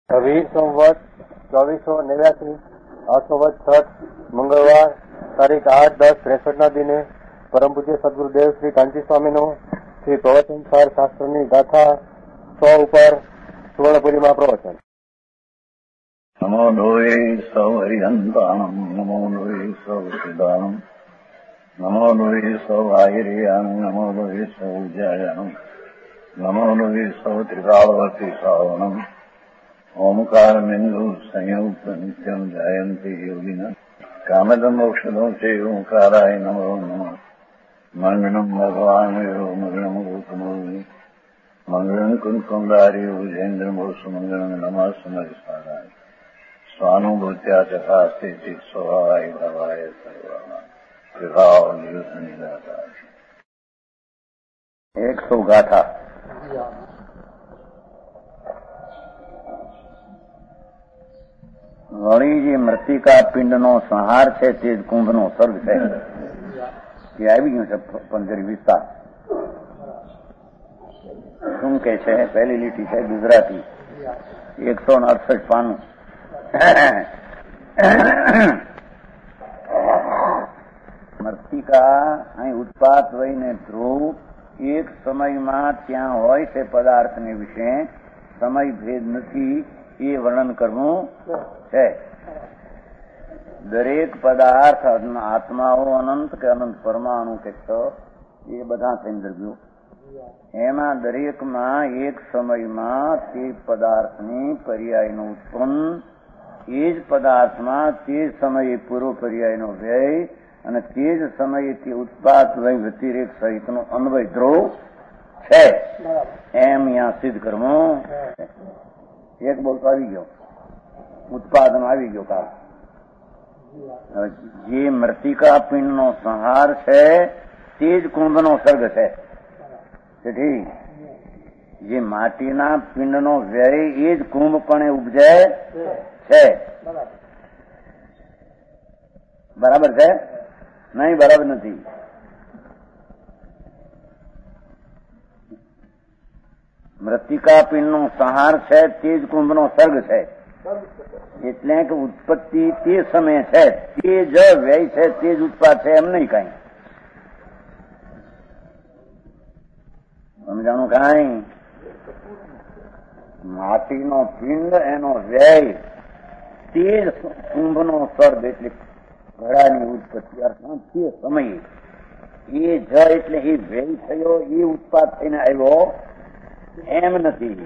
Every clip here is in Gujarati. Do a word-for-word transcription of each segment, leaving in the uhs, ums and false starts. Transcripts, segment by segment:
વીસ સંવત ચોવીસો નેવ્યાસી અસંવત છઠ મંગળવાર તારીખ આઠ દસ ત્રેસઠ ના દિને પરમ પૂજ્ય સદગુરુદેવ શ્રી કાંચી સ્વામીનું શ્રી પ્રવચનસાર શાસ્ત્રની ગાથા સો ઉપર સુવર્ણપુરીમાં પ્રવચન. નમો લોહે સૌ હરિહંતાણમ નમો લોહે સૌ સિદ્ધાણમ નમો લોહે સૌ આહિર્યાણમ નમો લોહે સૌ જયાણમ નમો લોહે સૌ ત્રિકાળવતી શ્રાવણમ ઓમકાર બિંદુ સંયુક્ત નિત્યમ જાયંતી યોગિના કામદમ મોક્ષદો છે ઓંકારાય નમો નમઃ. મંગળમ ભગવાન મંગળમ ગોતમોની મંગળમ કુંકુંડારી ઉજેન્દ્રમોસુ મંગળમ નમઃ સમરિસારાય સ્વાનુભૂત્યા ચકાસ્તે ચિત સ્વભાવાય ભવાય સર્વા વિભાવ નિદાતા. એકસો ગાથા. વળી જે મૃતિકા પિંડનો સંહાર છે તે જ કુંભનો સર્ગ છે. એ આવી ગયું છે પંજરી વિસ્તાર. શું કે છે? પહેલી લીટી છે ગુજરાતી, એકસો ને અડસઠ પાનું. મૃતિકા અહીં ઉત્પાત વહીને ધ્રુવ એક સમયમાં ત્યાં હોય તે પદાર્થને વિશે સમય ભેદ નથી એ વર્ણન કરવું છે. દરેક પદાર્થ આત્માઓ અનંત કે અનંત પરમાણુ કે એ બધા સંદર્ભ્યો એમાં દરેકમાં એક સમયમાં તે પદાર્થની પર્યાયનું ઉત્પન્ન, એ જ પદાર્થમાં તે જ સમયે પૂર્વ પર્યાયનો વ્યય અને તે જ સમયે તે ઉત્પાદ વય વ્યતિરેક સહિતનો અન્વય ધ્રુવ છે એમ અહીંયા સિદ્ધ કરવું. એક બોલતો આવી ગયો, ઉત્પાદન આવી ગયો કાળ. જે મૃતિકા પિંડનો સંહાર છે તે જ કુંભનો સર્ગ છે. તેથી જે માટીના પિંડનો વ્યય એ જ કુંભપણે ઉપજે છે. બરાબર છે? નહીં, બરાબર નથી. મૃતિકા પિંડનો સંહાર છે તે જ કુંભનો સર્ગ છે. એટલે કે ઉત્પત્તિ તે સમય છે, તે જ વ્યય છે, તે જ ઉત્પાદ છે એમ નહીં કઈ. સમજાણું? કઈ માટીનો પિંડ એનો વ્યય તે જ કુંભનો સર્ગ એટલે ઘડાની ઉત્પત્તિ અર્થાત તે સમયે એ જ એટલે એ વ્યય થયો એ ઉત્પાદ થઈને આવ્યો એમ નથી.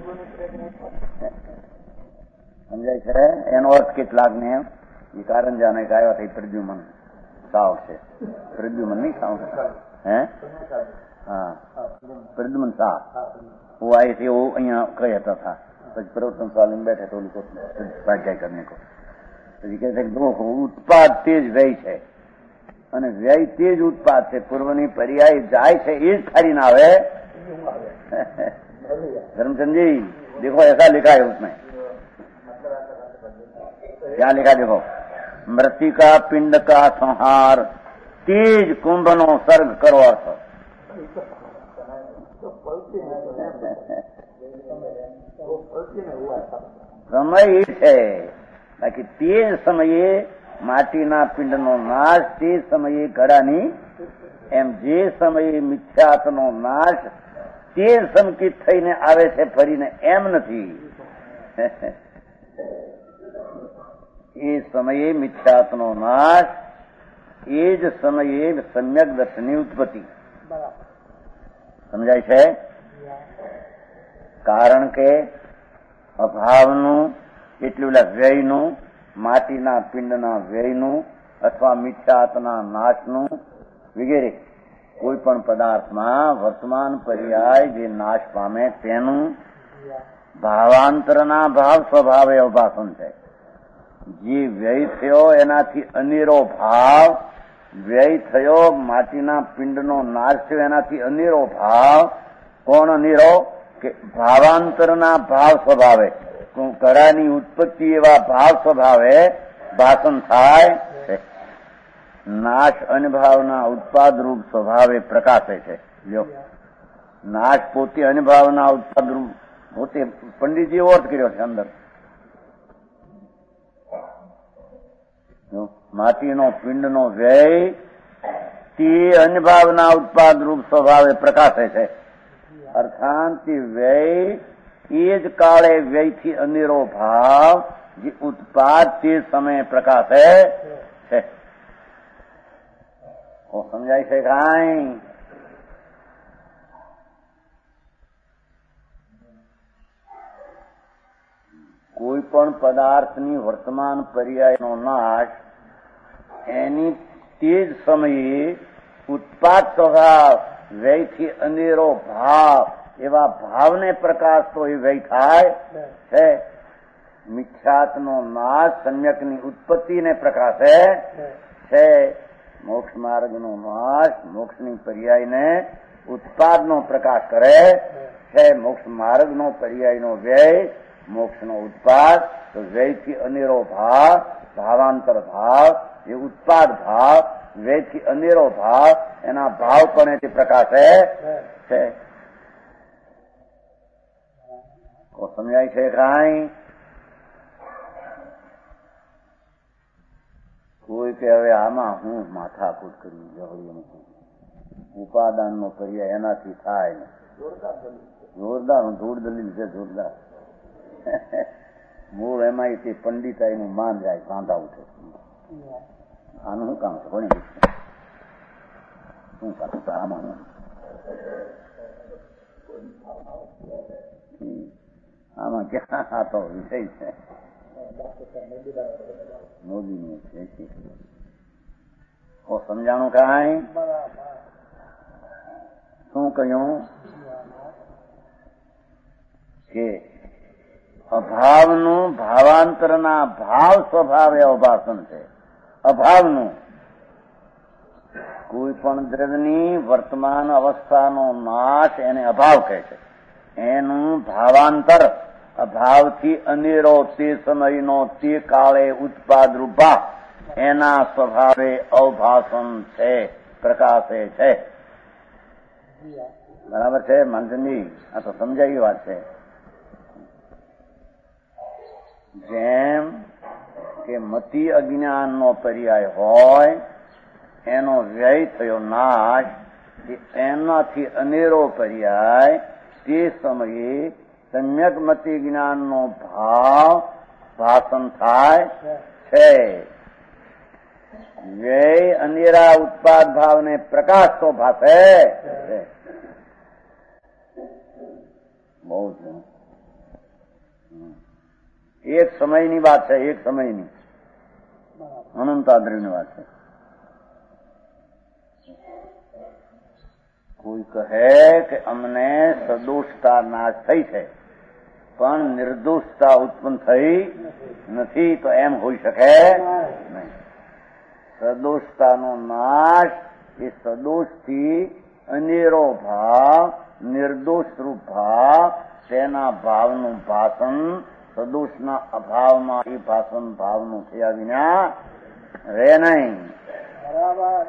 સમજાય છે? એનો અર્થ કેટલાક ને એ કારંજાને ગાયા થઈ પ્રદ્યુમન સાવ છે. પ્રદ્યુમન નહીં સાવ હે હા પ્રદ્યુમન શાહ वो आए थे, वो અહીંયા कहता था. પછી પ્રવર્તન ચાલીને બેઠે તો ઓલું સ્વાધ્યાય કરને કો પછી કહે છે કે ઉત્પાદ તે જ વ્યય છે અને વ્યય તે જ ઉત્પાદ છે. પૂર્વની પર્યાય જાય છે એ જ ખારીને આવે. धर्मचंद जी देखो ऐसा लिखा है उसमें. क्या लिखा देखो? मृतिका पिंड का संहार तेज कुंभ नो सर्ग करो अर्थ. સમય એ છે બાકી તે જ સમયે માટીના પિંડનો નાશ, તે સમયે ઘડાની એમ જે સમયે મિથ્યાત્વનો નાશ તે સંકિત થઈને આવે છે ફરીને એમ નથી. એ સમયે મિથ્યાત્વનો નાશ, એ જ સમયે સમ્યક દર્શનની ઉત્પત્તિ. સમજાય છે? કારણ કે અભાવનું એટલે ઓલા વ્યયનું, માટીના પિંડના વ્યયનું અથવા મિથ્યાત્વના નાશનું વગેરે કોઈ પણ પદાર્થમાં વર્તમાન પર્યાય જે નાશ પામે તેનું ભાવાંતરના ભાવ સ્વભાવે અવભાષણ છે. જે વ્યય થયો એનાથી અનેરો ભાવ, વ્યય થયો માટીના પિંડનો નાશ થયો એનાથી અનેરો ભાવ. કોણ અનેરો? કે ભાવાંતરના ભાવ સ્વભાવે, ઘડાની ઉત્પત્તિ એવા ભાવ સ્વભાવે ભાષણ થાય છે. નાશ અનુભાવના ઉત્પાદ રૂપ સ્વભાવે પ્રકાશે છે. જો નાશ પોતે અનુભાવના ઉત્પાદ રૂપ પોતે પંડિતજીએ અર્થ કર્યો છે અંદર માટીનો પિંડનો વ્યય તે અન્ય ભાવના ઉત્પાદ રૂપ સ્વભાવે પ્રકાશે છે. અર્થાત તે વ્યય એ જ કાળે વ્યયથી અનેરો ભાવ જે ઉત્પાદ તે સમયે પ્રકાશે છે. સમજાય છે કાંઈ? કોઈ પણ પદાર્થની વર્તમાન પર્યાયનો નાશ એની તે જ સમયે ઉત્પાદ સ્વભાવ વ્યયથી અનેરો ભાવ એવા ભાવને પ્રકાશતો એ વ્યય થાય છે. મિથ્યાત્વનો નાશ સમ્યકની ઉત્પત્તિને પ્રકાશે છે. મોક્ષ માર્ગનો નાશ મોક્ષની પર્યાયને ઉત્પાદનો પ્રકાશ કરે છે. મોક્ષ માર્ગનો પર્યાયનો વ્યય મોક્ષનો ઉત્પાદ તો વ્યયથી અનેરો ભાવ ભાવાંતર ભાવ એ ઉત્પાદ ભાવ વ્યયથી અનેરો ભાવ એના ભાવ પણ તે પ્રકાશે છે. સમજાય છે કાંઈ? કોઈ કે હવે આમાં હું માથાકૂટ કરવી જરૂરી નથી, ઉપાદાનનો પર્યાય એનાથી થાય ને. જોરદાર ધૂળ દલીલ છે, જોરદાર. મૂળ એમાં તે પંડિતાઈનું માન જાય, કાંધા ઉઠે. આનું શું કામ છે? ભણી શું કામ છે આમાં? આમાં ક્યાં આ તો વિષય છે મોદીનું છે. સમજાણું કાંઈ? શું કહ્યું કે અભાવનું ભાવાંતરના ભાવ સ્વભાવે અવભાષણ છે. અભાવનું કોઈ પણ દ્રવ્યની વર્તમાન અવસ્થાનો નાશ એને અભાવ કહે છે. એનું ભાવાંતર અભાવથી અનેરો તે સમયનો તે કાળે ઉત્પાદ રૂપા એના સ્વભાવે અવભાષણ છે, પ્રકાશે છે. બરાબર છે મંથનજી? આ તો સમજાવી વાત છે. જેમ કે મતિ અજ્ઞાનનો પર્યાય હોય એનો વ્યય થયો નાશ, એનાથી અનેરો પર્યાય તે સમયે સમ્યક મતિ જ્ઞાનનો ભાવ ભાષણ થાય છે. વ્યય અનેરા ઉત્પાદ ભાવને પ્રકાશ તો ભાષે છે. બહુ એક સમયની વાત છે, એક સમયની અનંતાદ્રીની વાત છે. કોઈ કહે કે અમને સદોષતા નાશ થઈ છે પણ નિર્દોષતા ઉત્પન્ન થઈ નથી, તો એમ હોઈ શકે નહીં. સદોષતાનો નાશ એ સદોષથી અનેરો ભાવ નિર્દોષ રૂપ ભાવ તેના ભાવનું ભાષણ સદોષના અભાવમાં એ ભાષણ ભાવનું થયા વિના રહે નહીં. બરાબર.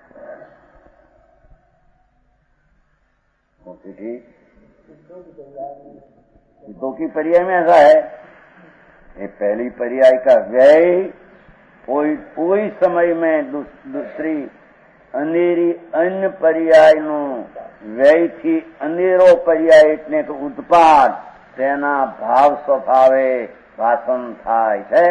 दो की पर्याय में ऐसा है, ये पहली पर्याय का व्यय कोई कोई समय में दूसरी अनेरी अन्य पर्याय नो व्यय थी अनेरो पर्याय એટલે કે ઉત્પાદ તેના ભાવ સ્વભાવે ભાષણ થાય છે.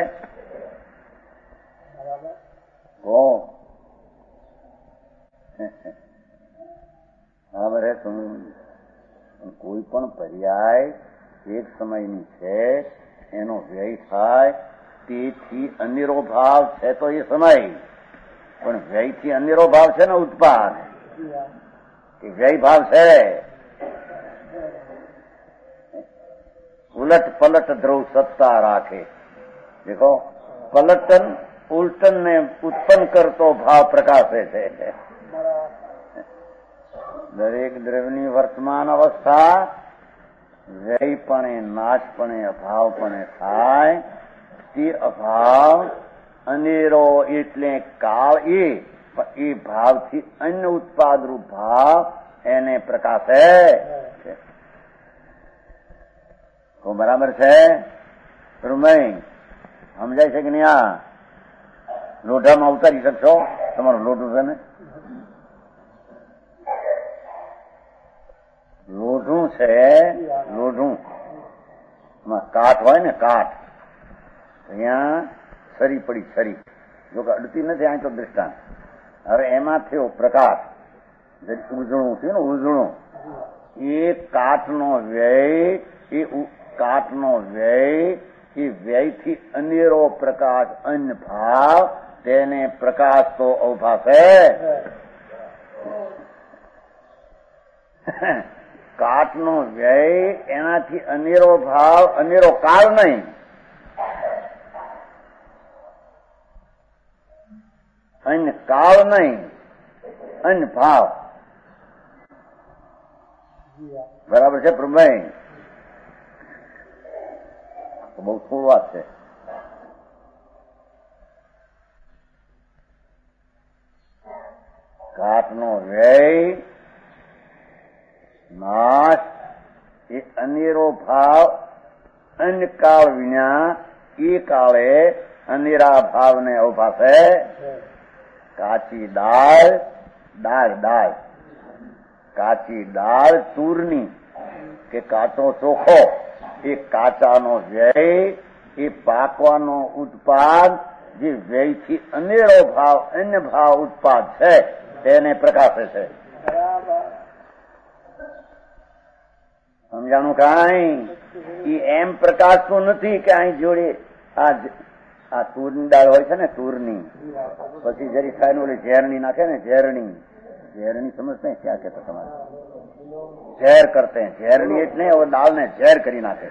બરાબર હે? કોઈ પણ પર્યાય એક સમયની છે એનો વ્યય થાય તેથી અનેરો ભાવ છે તો એ સમય, પણ વ્યયથી અનેરો ભાવ છે ને ઉત્પાદ, એ વ્યય ભાવ છે. ઉલટ પલટ ધ્રુવ સત્તા રાખે. દેખો પલટન ઉલટન ને ઉત્પન્ન કરતો ભાવ પ્રકાશે છે. દરેક દ્રવ્યની વર્તમાન અવસ્થા વ્યયપણે નાશપણે અભાવપણે થાય. તે અભાવ અનેરો એટલે કાળ એ એ ભાવથી અન્ય ઉત્પાદરૂપ ભાવ એને પ્રકાશે છે. તો બરાબર છે? સમજાય છે કે નહીં? આ લોઢામાં ઉતારી શકશો? તમારું લોઢું છે ને, લોઢું છે, લોઢું કાઠ હોય ને, કાઠ અહીંયા છરી પડી, છરી જો કે અડતી નથી. અહીં તો દ્રષ્ટાંત. હવે એમાં થયો પ્રકાશ, ઉજળું થયું ને, ઉજળું. એ કાઠનો વ્યય, એ કાઠનો વ્યય, એ વ્યયથી અનેરો પ્રકાશ, અન્ય ભાવ, તેને પ્રકાશ તો અવભાસે. કાઠનો વ્યય, એનાથી અનેરો ભાવ, અનેરો કાળ નહીં, અન્ય કાળ નહીં, અન્ય ભાવ. બરાબર છે પ્રભુભાઈ? બહુ થોડું વાત છે. કાઠનો વ્યય, નાશ, એ અનેરો ભાવ, અન્ય કાળ વિના એ કાળે અનેરા ભાવને અવભાસે. કાચી દાળ, દાળ દાળ કાચી દાળ તુરની કે કાચો ચોખો, એ કાચાનો વ્યય, એ પાકવાનો ઉત્પાદ, જે વ્યયથી અનેરો ભાવ, અન્ય ભાવ ઉત્પાદ છે, તેને પ્રકાશે છે. સમજાણું? કાંઈ એમ પ્રકાશતું નથી કે અહીં જોડે આ આ તુરની દાળ હોય છે ને, તુરની, પછી જરી થાય ને ઓલી ઝેરણી નાખે ને, ઝેરણી, ઝેરણી સમજते हैं क्या कहता તમારે? ઝેર કરते हैं. ઝેરણી એટલે દાળ ને ઝેર કરી નાખે,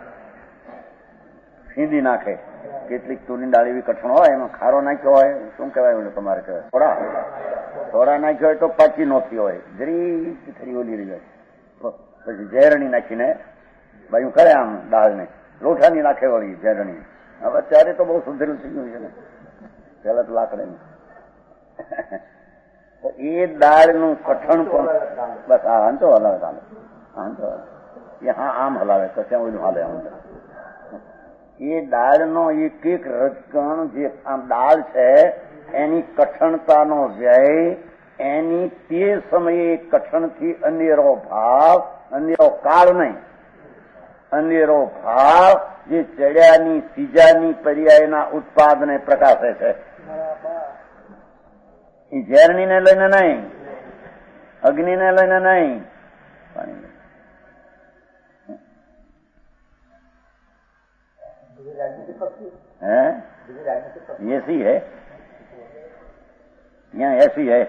ફીંદી નાખે. કેટલીક તુરની દાળ એવી કઠણ હોય, એમાં ખારો નાખ્યો હોય, શું કહેવાય ઓલું તમારે કહેવાય, થોડા થોડા નાખ્યો હોય તો પાછી નોખી હોય, જરી ખરી ઓલી રહી હોય. પછી ઝેરણી નાખીને ભાઈ કરે આમ દાળને, લોઠાની નાખે વળી ઝેરણી. હવે અત્યારે તો બહુ સુધરેલું થઈ ગયું છે ને, પેલા તો લાકડાની. એ દાળનું કઠણ પણ બસ આ આંતો હલાવે, ચાલે આંતો એ હા આમ હલાવે તો ત્યાં ઓલું હાલે. આમ એ દાળનો એક એક રજકણ, જે આમ દાળ છે એની કઠણતાનો વ્યય, એની તે સમયે કઠણથી અનેરો ભાવ, અનેરો કાળ નહીં, અનેરો ભાવ, જે ચડ્યાની સીજાની પર્યાયના ઉત્પાદને પ્રકાશે છે. એ ઝેરણીને લઈને નહીં, અગ્નિને લઈને નહીં. હે એસી હે, ત્યાં એસી હે.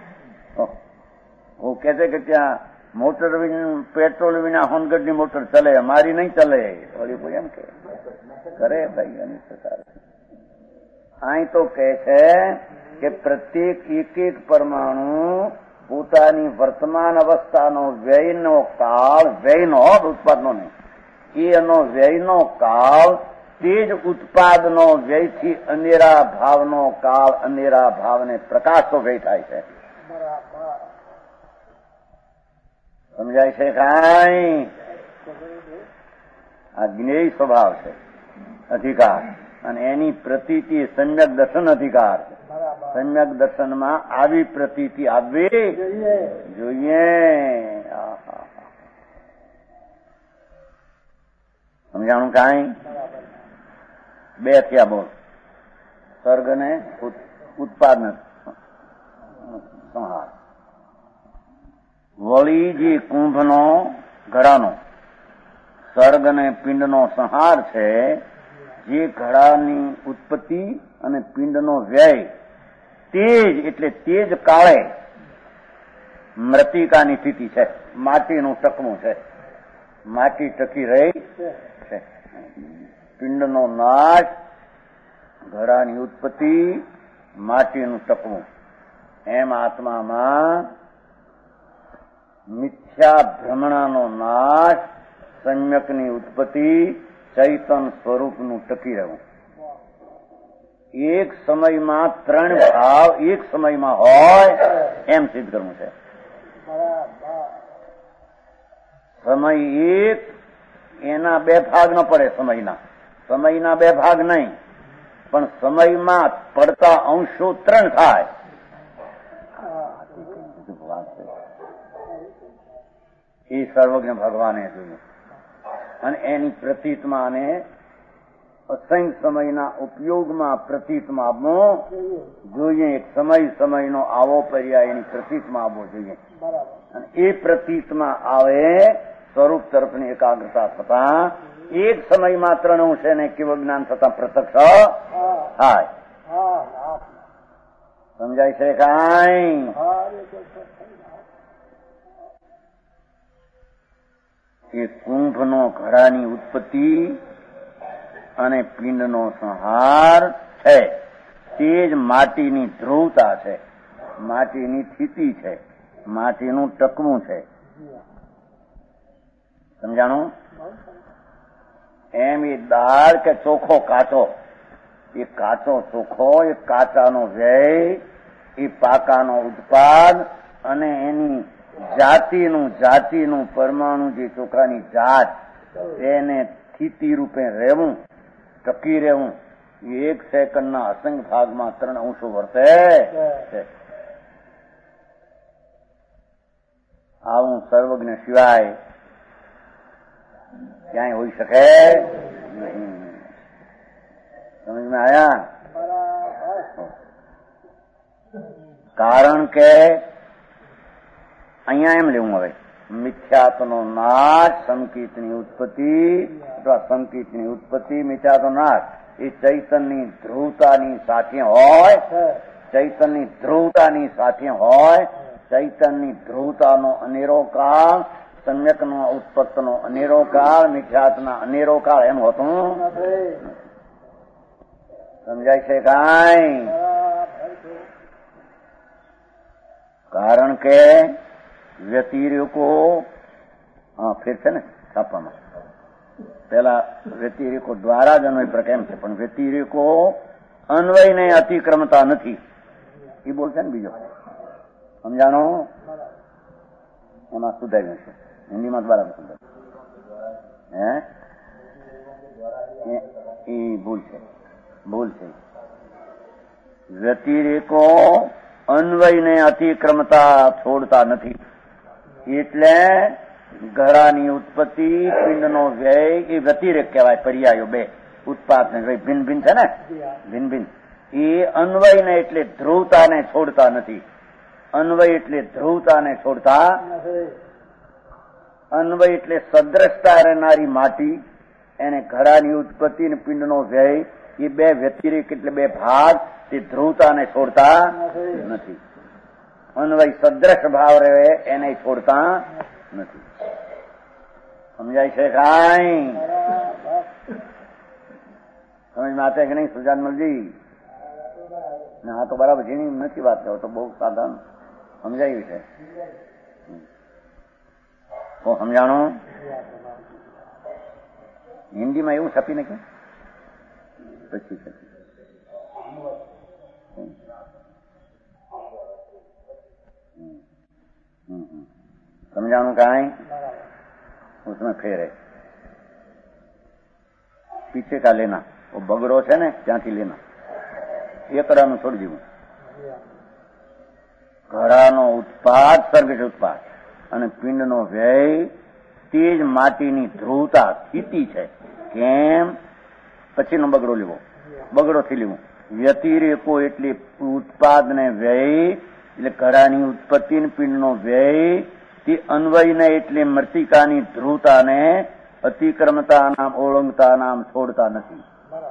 वो कहते कि ત્યાં મોટર પેટ્રોલ વિના હોનગઢની મોટર ચલે, અમારી નહીં ચલે. ઓલી કોઈ એમ કે કરે ભાઈ અનેક પ્રકાર. અહીં તો કહે છે કે પ્રત્યેક એક એક પરમાણુ પોતાની વર્તમાન અવસ્થાનો વ્યયનો કાળ, વ્યયનો ઉત્પાદનો નહીં, એનો વ્યયનો કાળ, તે જ ઉત્પાદનો વ્યયથી અનેરા ભાવનો કાળ, અનેરા ભાવને પ્રકાશતો વ્યય થાય છે. સમજાય છે કાંઈ? આ જ્ઞેય સ્વભાવ છે, અધિકાર, અને એની પ્રતીતિ સમ્યક દર્શન અધિકાર છે. સમ્યક દર્શનમાં આવી પ્રતીતિ આવવી જોઈએ. સમજાણું કાંઈ? બે થયા બોલ, સર્ગ ને ઉત્પાદન સંહાર. વળી જે કુંભનો, ઘડાનો સર્ગ અને પિંડનો સંહાર છે, જે ઘડાની ઉત્પત્તિ અને પિંડનો વ્યય, તેજ એટલે તેજ કાળે મૃતિકાની સ્થિતિ છે, માટીનું ટકવું છે, માટી ટકી રહી છે. પિંડનો નાશ, ઘડાની ઉત્પત્તિ, માટીનું ટકવું. એમ આત્મામાં મિથ્યા ભ્રમણાનો નાશ, સમ્યકની ઉત્પત્તિ, ચૈતન સ્વરૂપનું ટકી રહેવું. એક સમયમાં ત્રણ ભાવ એક સમયમાં હોય એમ સિદ્ધ કરવું છે. સમય એક, એના બે ભાગ ન પડે. સમયના સમયના બે ભાગ નહીં, પણ સમયમાં પડતા અંશો ત્રણ થાય. એ સર્વજ્ઞ ભગવાને જોયું અને એની પ્રતીતમાં અને અસંખ્ય સમયના ઉપયોગમાં પ્રતીતમાં જોઈએ. એક સમય સમયનો આવો પર્યાય એની પ્રતીતમાં આવવો જોઈએ અને એ પ્રતીતમાં આવે સ્વરૂપ તરફની એકાગ્રતા થતા એક સમય માત્ર નું છે ને કેવળ જ્ઞાન થતા પ્રત્યક્ષ થાય. સમજાય છે કાંઈ? એ કુંભનો ઘડાની ઉત્પત્તિ અને પિંડનો સંહાર છે. તે જ માટીની ધ્રુવતા છે, માટીની સ્થિતિ છે, માટીનું ટકવું છે. સમજાણું? એમ એ દાળ કે ચોખ્ખો કાચો, એ કાચો ચોખ્ખો, એ કાચાનો વ્યય, એ પાકાનો ઉત્પાદ અને એની જાતિનું જાતિનું પરમાણુ જે ચોખાની જાત એને સ્થિતિ રૂપે રહેવું, ટકી રહેવું, એ એક સેકન્ડના અસંખ્ય ભાગમાં ત્રણ અંશો વર્તે છે. આવું સર્વજ્ઞ સિવાય ક્યાંય હોઈ શકે નહીં. સમજમાં આયા? કારણ કે અહીંયા એમ લેવું હવે મિથ્યાત્વનો નાશ, સંકિતની ઉત્પત્તિ અથવા સંકિતની ઉત્પત્તિ, મિથ્યાત્વનો નાશ એ ચૈતનની ધ્રુવતાની સાથે હોય, ચૈતનની ધ્રુવતાની સાથે હોય, ચૈતનની ધ્રુવતાનો અનેરો કાળ, સમ્યકનો ઉત્પત્તિનો અનેરો કાળ, મિથ્યાત્વના અનેરો કાળ એમ હોતું. સમજાય છે કાંઈ? કારણ કે વ્યતિરેકો ફેર છે ને છાપવામાં, પેલા વ્યતિરેકો દ્વારા જ અન્વય પ્રકેમ છે, પણ વ્યતિરેકો અન્વયને અતિક્રમતા નથી એ બોલશે ને બીજો. સમજાણો? એમાં સુધાર્યું છે હિન્દીમાં બરાબર સુધાર્યું. હે એ ભૂલ છે, ભૂલ છે. વ્યતિરેકો અન્વયને અતિક્રમતા છોડતા નથી. એટલે ઘડાની ઉત્પત્તિ, પિંડનો વ્યય એ વ્યતિરેક કહેવાય. પર્યાયો બે ઉત્પાદ ને ભિન્ન ભિન્ન છે ને, ભિન્ન ભિન્ન. એ અન્વયને એટલે ધ્રુવતાને છોડતા નથી. અન્વય એટલે ધ્રુવતાને છોડતા, અન્વય એટલે સદ્રષ્ટા રહેનારી માટી, એને ઘડાની ઉત્પત્તિ અને પિંડનો વ્યય એ બે વ્યતિરેક એટલે બે ભાગ, તે ધ્રુવતાને છોડતા નથી. અન્વય સદ્રશ ભાવ રહે એને છોડતા નથી. સમજાય છે કાંઈ? સમજમાં આવે કે નહીં સુજાન મલજી? હા તો બરાબર જેની નથી વાત કરો તો બહુ સાધારણ સમજાયું છે. તો સમજાણું? હિન્દીમાં એવું છપીને કે પછી છપી समझाणु काई उसमें फेर है पीछे का लेना वो बगड़ो है ने त्याथी लेना एकड़ानु छोड़ दीवुं घड़ानो उत्पाद सर्विस उत्पाद અને પિંડનો વ્યય તે જ માટીની ધ્રુવતા સ્થિતિ છે. કેમ? પછીનો બગડો લેવો, બગડોથી લેવું. વ્યતિરેકો એટલે ઉત્પાદ ને વ્યય એટલે ઘડાની ઉત્પત્તિ પિંડનો વ્યય તે અન્વયને એટલે મૃતિકાની ધ્રુવતાને અતિક્રમતા નામ ઓળંગતા નામ છોડતા નથી.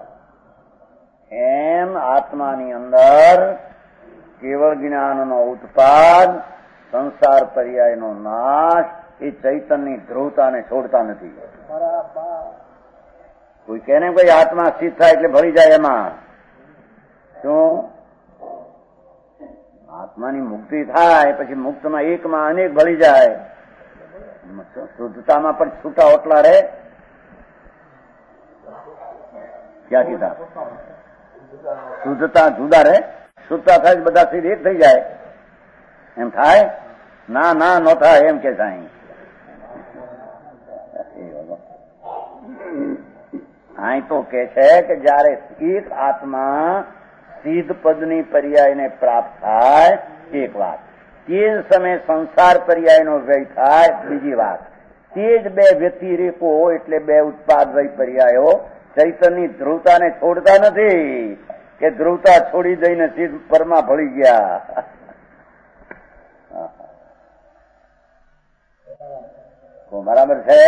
એમ આત્માની અંદર કેવળ જ્ઞાનનો ઉત્પાદ, સંસાર પર્યાયનો નાશ એ ચૈતનની ધ્રુવતાને છોડતા નથી. કોઈ કહે ને કોઈ આત્મા સ્થિત થાય એટલે ભળી જાય એમાં શું? આત્માની મુક્તિ થાય પછી મુક્તમાં એકમાં અનેક ભળી જાય. શુદ્ધતામાં પણ છૂટા ઓટલા રહે. ક્યાં કીધા? શુદ્ધતા જુદા રહે, શુદ્ધતા થાય બધા સીધ એક થઈ જાય એમ થાય? ના ના નો થાય એમ કે સાઈ. અહીં તો કે છે કે જયારે એક આત્મા સિદ્ધ પદની પર્યાયને પ્રાપ્ત થાય એક વાત, તે જ સમયે સંસાર પર્યાયનો વ્યય થાય બીજી વાત. તે જ બે વ્યતિરેકો એટલે બે ઉત્પાદ વય પર્યાયો ચૈતન્યની ધ્રુવતાને છોડતા નથી કે ધ્રુવતા છોડી દઈને સિદ્ધ પરમાં ભળી ગયા. બરાબર છે.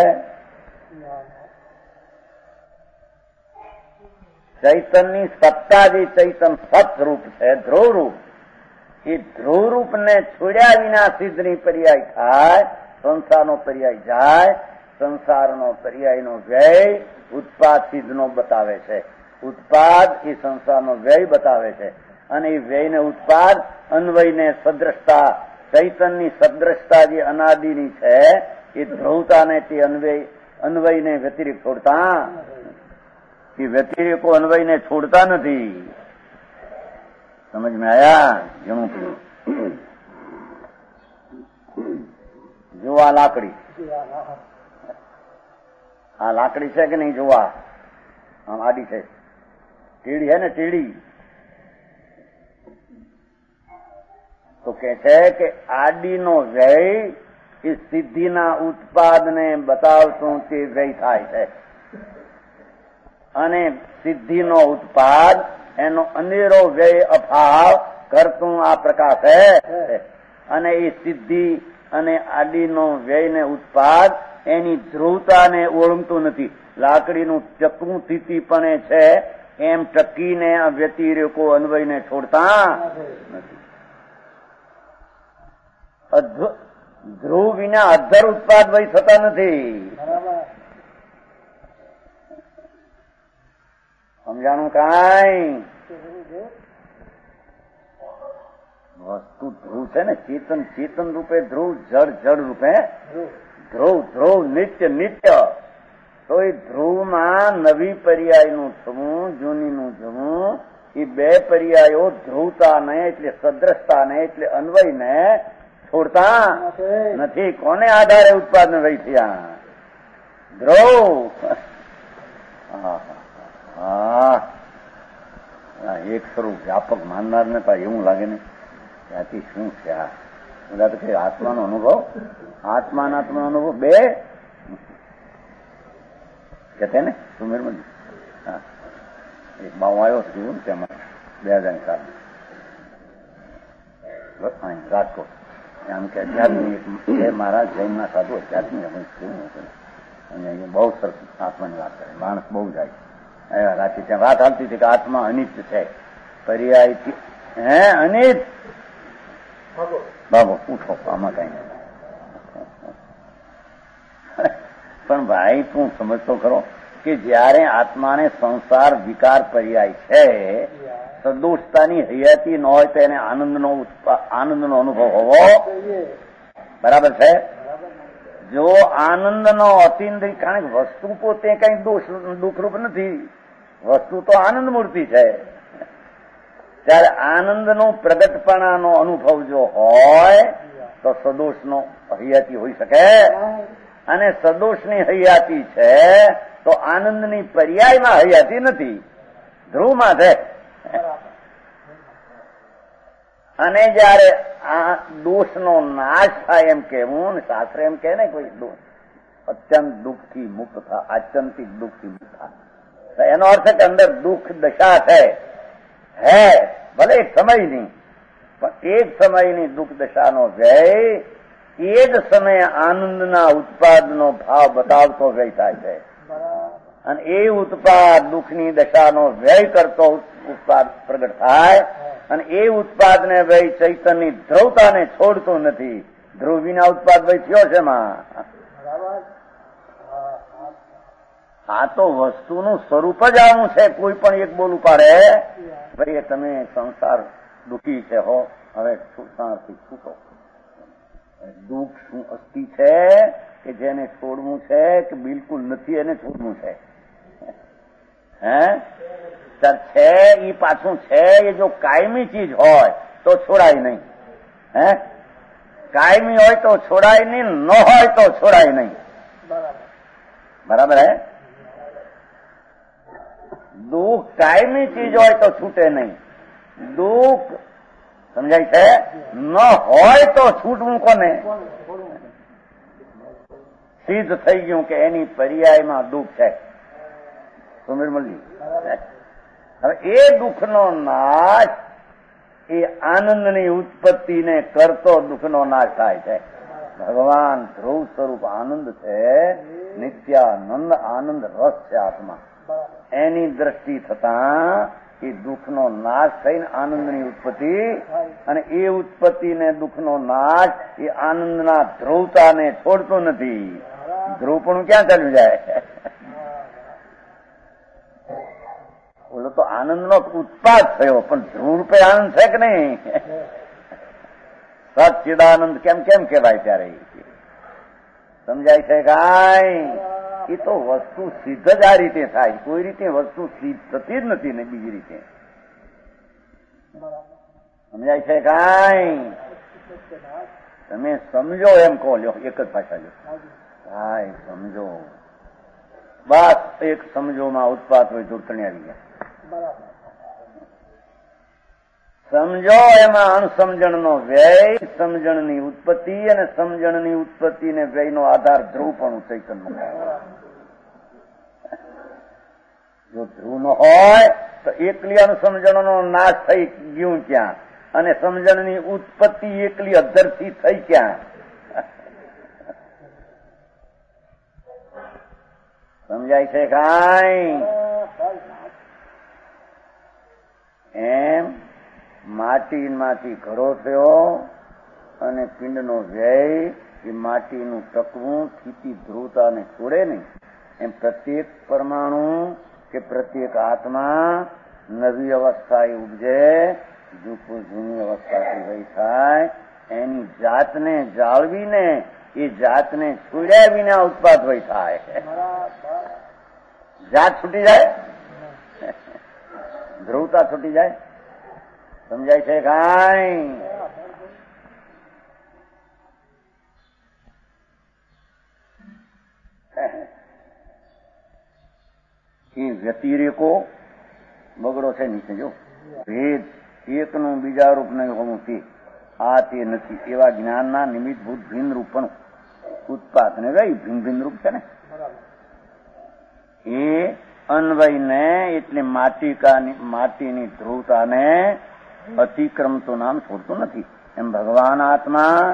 ચૈતનની સત્તા જે ચૈતન સત રૂપ છે, ધ્રુવ રૂપ, એ ધ્રુવ રૂપને છોડ્યા વિના સિદ્ધની પર્યાય થાય, સંસારનો પર્યાય જાય. સંસારનો પર્યાયનો વ્યય ઉત્પાદ સિદ્ધનો બતાવે છે. ઉત્પાદ એ સંસારનો વ્યય બતાવે છે અને એ વ્યયને ઉત્પાદ અન્વયને સદ્રષ્ટા, ચૈતનની સદ્રષ્ટા જે અનાદિની છે એ ધ્રુવતાને તે અન્વય અન્વયને વ્યતિરેક છોડતા, એ વ્યતિરેકો અન્વયને છોડતા નથી. સમજ में आया? ઘણું જો આ લાકડી, આ લાકડી છે કે નહીં? જોવા આમ આડી છે, ટેડી है ને ટેડી, તો કે છે કે આડીનો વ્યય એ સિદ્ધિના ઉત્પાદને બતાવતું તે વ્યય થાય છે અને સિદ્ધિનો ઉત્પાદ એનો અનેરો વ્યય અભાવ કરતું આ પ્રકાશ છે. અને એ સિદ્ધિ અને આડીનો વ્યયને ઉત્પાદ એની ધ્રુવતાને ઓળંગતું નથી. લાકડીનું ચકવું સ્થિતિપણે છે એમ ટકીને આ વ્યતિરેકો અન્વયને છોડતા નથી. ધ્રુવ વિના અધર ઉત્પાદ વય થતા નથી. સમજાણું? કાંઈ વસ્તુ ધ્રુવ છે ને, ચેતન ચેતન રૂપે ધ્રુવ, જડ જડ રૂપે ધ્રુવ, ધ્રુવ નિત્ય નિત્ય. તો એ ધ્રુવમાં નવી પર્યાયનું થવું, જૂનીનું જવું, એ બે પર્યાયો ધ્રુવતાને એટલે સદ્રષ્ટાને એટલે અન્વયને છોડતા નથી. કોને આધારે ઉત્પાદન વહી થયા? ધ્રુવ. હા, એક સ્વરૂપ વ્યાપક માનનાર ને તો એવું લાગે ને ત્યાંથી શું છે આ બધા તો કે આત્માનો અનુભવ, આત્માનાત્માનો અનુભવ બે કે ને સુમેરમાં. હા, એક બાઉ આવ્યો છું તેમાં બે હજાર સાલ રાજકોટ, આમ કે અધ્યાત્મિક મારા જૈનના સાધુ અધ્યાત્મિક અમે શું અને અહીંયા બહુ સરસ આત્માની વાત કરે, માણસ બહુ જાય. રાતે ત્યાં વાત હાલતી હતી કે આત્મા અનિત્ય છે, પર્યાય હે અનિત. બાબો પૂછો આમાં કઈ નહીં. પણ ભાઈ તું સમજતો ખરો કે જયારે આત્માને સંસાર વિકાર પર્યાય છે, સદોષતાની હયાતી ન હોય તો એને આનંદનો આનંદનો અનુભવ હોવો બરાબર છે. જો આનંદનો અતિન્દ્રિય, કારણ કે વસ્તુ પોતે કઈ દોષ દુઃખરૂપ નથી, વસ્તુ તો આનંદ મૂર્તિ છે. ત્યારે આનંદનો પ્રગટપણાનો અનુભવ જો હોય તો સદોષનો હયાતી હોઈ શકે, અને સદોષની હયાતી છે તો આનંદની પર્યાયમાં હયાતી નથી, ધ્રુવમાં છે. અને જયારે આ દોષનો નાશ થાય એમ કેવું, શાસ્ત્ર એમ કે ને કોઈ દોષ અત્યંત દુઃખથી મુક્ત થાય, આત્યંતિક દુઃખથી મુક્ત થાય, એનો અર્થ કે અંદર દુઃખ દશા છે, હે ભલે એક સમયની, પણ એક સમયની દુઃખ દશાનો વ્યય એ જ સમયે આનંદના ઉત્પાદનો ભાવ બતાવતો વ્યય થાય છે. અને એ ઉત્પાદ દુઃખની દશાનો વ્યય કરતો ઉત્પાદ પ્રગટ થાય, અને એ ઉત્પાદને વ્યય ચૈતન્યની ધ્રુવતાને છોડતો નથી. ધ્રુવ વિના ઉત્પાદ વ્યય થયો છે માં. આ તો વસ્તુનું સ્વરૂપ જ આવું છે. કોઈ પણ એક બોલ ઉપાડે, ભાઈ તમે સંસાર દુઃખી છે હો, હવે સંસારથી છૂટો. દુઃખ શું અસ્થિ છે કે જેને છોડવું છે કે બિલકુલ નથી એને છોડવું છે? હે છે એ પાછું છે, એ જો કાયમી ચીજ હોય તો છોડાય નહીં. હે કાયમી હોય તો છોડાય નહીં, ન હોય તો છોડાય નહીં. બરાબર હે? દુઃખ કાયમી ચીજ હોય તો છૂટે નહીં. દુઃખ સમજાય છે ન હોય તો છૂટવું કોને? સિદ્ધ થઈ ગયું કે એની પર્યાયમાં દુઃખ છે. સુમિરમલજી, હવે એ દુઃખનો નાશ એ આનંદની ઉત્પત્તિને કરતો દુઃખનો નાશ થાય છે. ભગવાન ધ્રુવ સ્વરૂપ આનંદ છે, નિત્યાનંદ આનંદ રસ છે આત્મા. એની દ્રષ્ટિ થતા એ દુઃખનો નાશ થઈને આનંદની ઉત્પત્તિ, અને એ ઉત્પત્તિ ને દુઃખનો નાશ એ આનંદના ધ્રુવતાને છોડતો નથી. ધ્રુવપણું ક્યાં ચાલ્યું જાય? બોલો તો આનંદનો ઉત્પાદ થયો, પણ ધ્રુવ રૂપે આનંદ છે કે નહીં? સચ્ચિદાનંદ કેમ કેમ કહેવાય ત્યારે સમજાય છે? કાંઈ એ તો વસ્તુ સિદ્ધ જ આ રીતે થાય. કોઈ રીતે વસ્તુ સિદ્ધ થતી જ નથી ને બીજી રીતે. સમજાય છે? કાંઈ તમે સમજો એમ કહો. લ્યો એક જ ભાષા લ્યો. કાંઈ સમજો, બસ એક સમજોમાં ઉત્પાદ હોય જોડકણી આવી ગયા. સમજો એમાં અણસમજણનો વ્યય, સમજણની ઉત્પત્તિ, અને સમજણની ઉત્પત્તિ ને વ્યયનો આધાર ધ્રુવ પણ ચૈતન્ય. જો ધ્રુવ ન હોય તો એકલી અણસમજણનો નાશ થઈ ગયું ક્યાં, અને સમજણની ઉત્પત્તિ એકલી અધરથી થઈ ક્યાં? સમજાય છે કાંઈ? એમ માટીમાંથી ઘડો થયો અને પિંડનો વ્યય એ માટીનું ટકવું સ્થિતિ ધ્રુવતાને છોડે નહીં. એમ પ્રત્યેક પરમાણુ કે પ્રત્યેક આત્મા નવી અવસ્થા એ ઉપજે, જૂની અવસ્થાથી વહી થાય. એની જાતને જાળવીને એ જાતને છોડ્યા વિના ઉત્પાદ વહી થાય. જાત છૂટી જાય, ધ્રુવતા છૂટી જાય. સમજાય છે કાંઈ? એ વ્યતિરેકો બગડો છે નીચે. જો ભેદ એકનું બીજા રૂપ નહીં હોવું તે આ તે નથી એવા જ્ઞાનના નિમિત્તભૂત ભિન્ન રૂપ પણ ઉત્પાદ ને ગઈ ભિન્ન ભિન્ન રૂપ છે ને એ અન્વયને એટલે માટીકાની માટીની ધ્રુવતાને અતિક્રમતું નામ છોડતું નથી. એમ ભગવાન આત્મા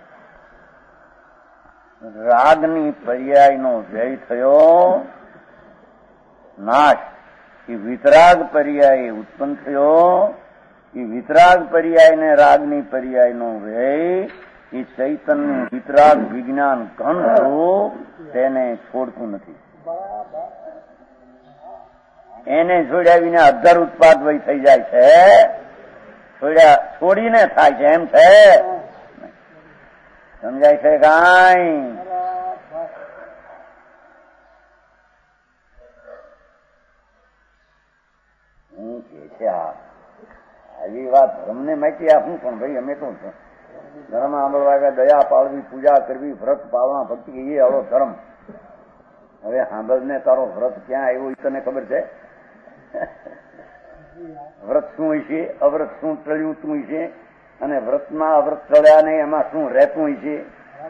રાગની પર્યાયનો વ્યય થયો, નાશ એ વિતરાગ પર્યાય ઉત્પન્ન થયો. એ વિતરાગ પર્યાય ને રાગની પર્યાયનો વ્યય એ ચૈતન્ય વિતરાગ વિજ્ઞાન ઘન સ્વરૂપ તેને છોડતું નથી. એને છોડ્યા વિના અધર ઉત્પાદ વય થઈ જાય છે. છોડ્યા છોડીને થાય છે એમ છે. સમજાય છે કાંઈ? હું કે છે આ આવી વાત ધર્મને માહિતી આપું પણ ભાઈ અમે તો ધર્મ સાંભળવા દયા પાળવી, પૂજા કરવી, વ્રત પાળવા, ભક્તિ એ આવડો ધર્મ. હવે સાંભળને તારો વ્રત ક્યાં આવ્યો એ તને ખબર છે? વ્રત શું હોય છે, અવ્રત શું ટળ્યું શું હોય છે, અને વ્રતમાં અવ્રત ટળ્યા ને એમાં શું રહેતું હોય છે?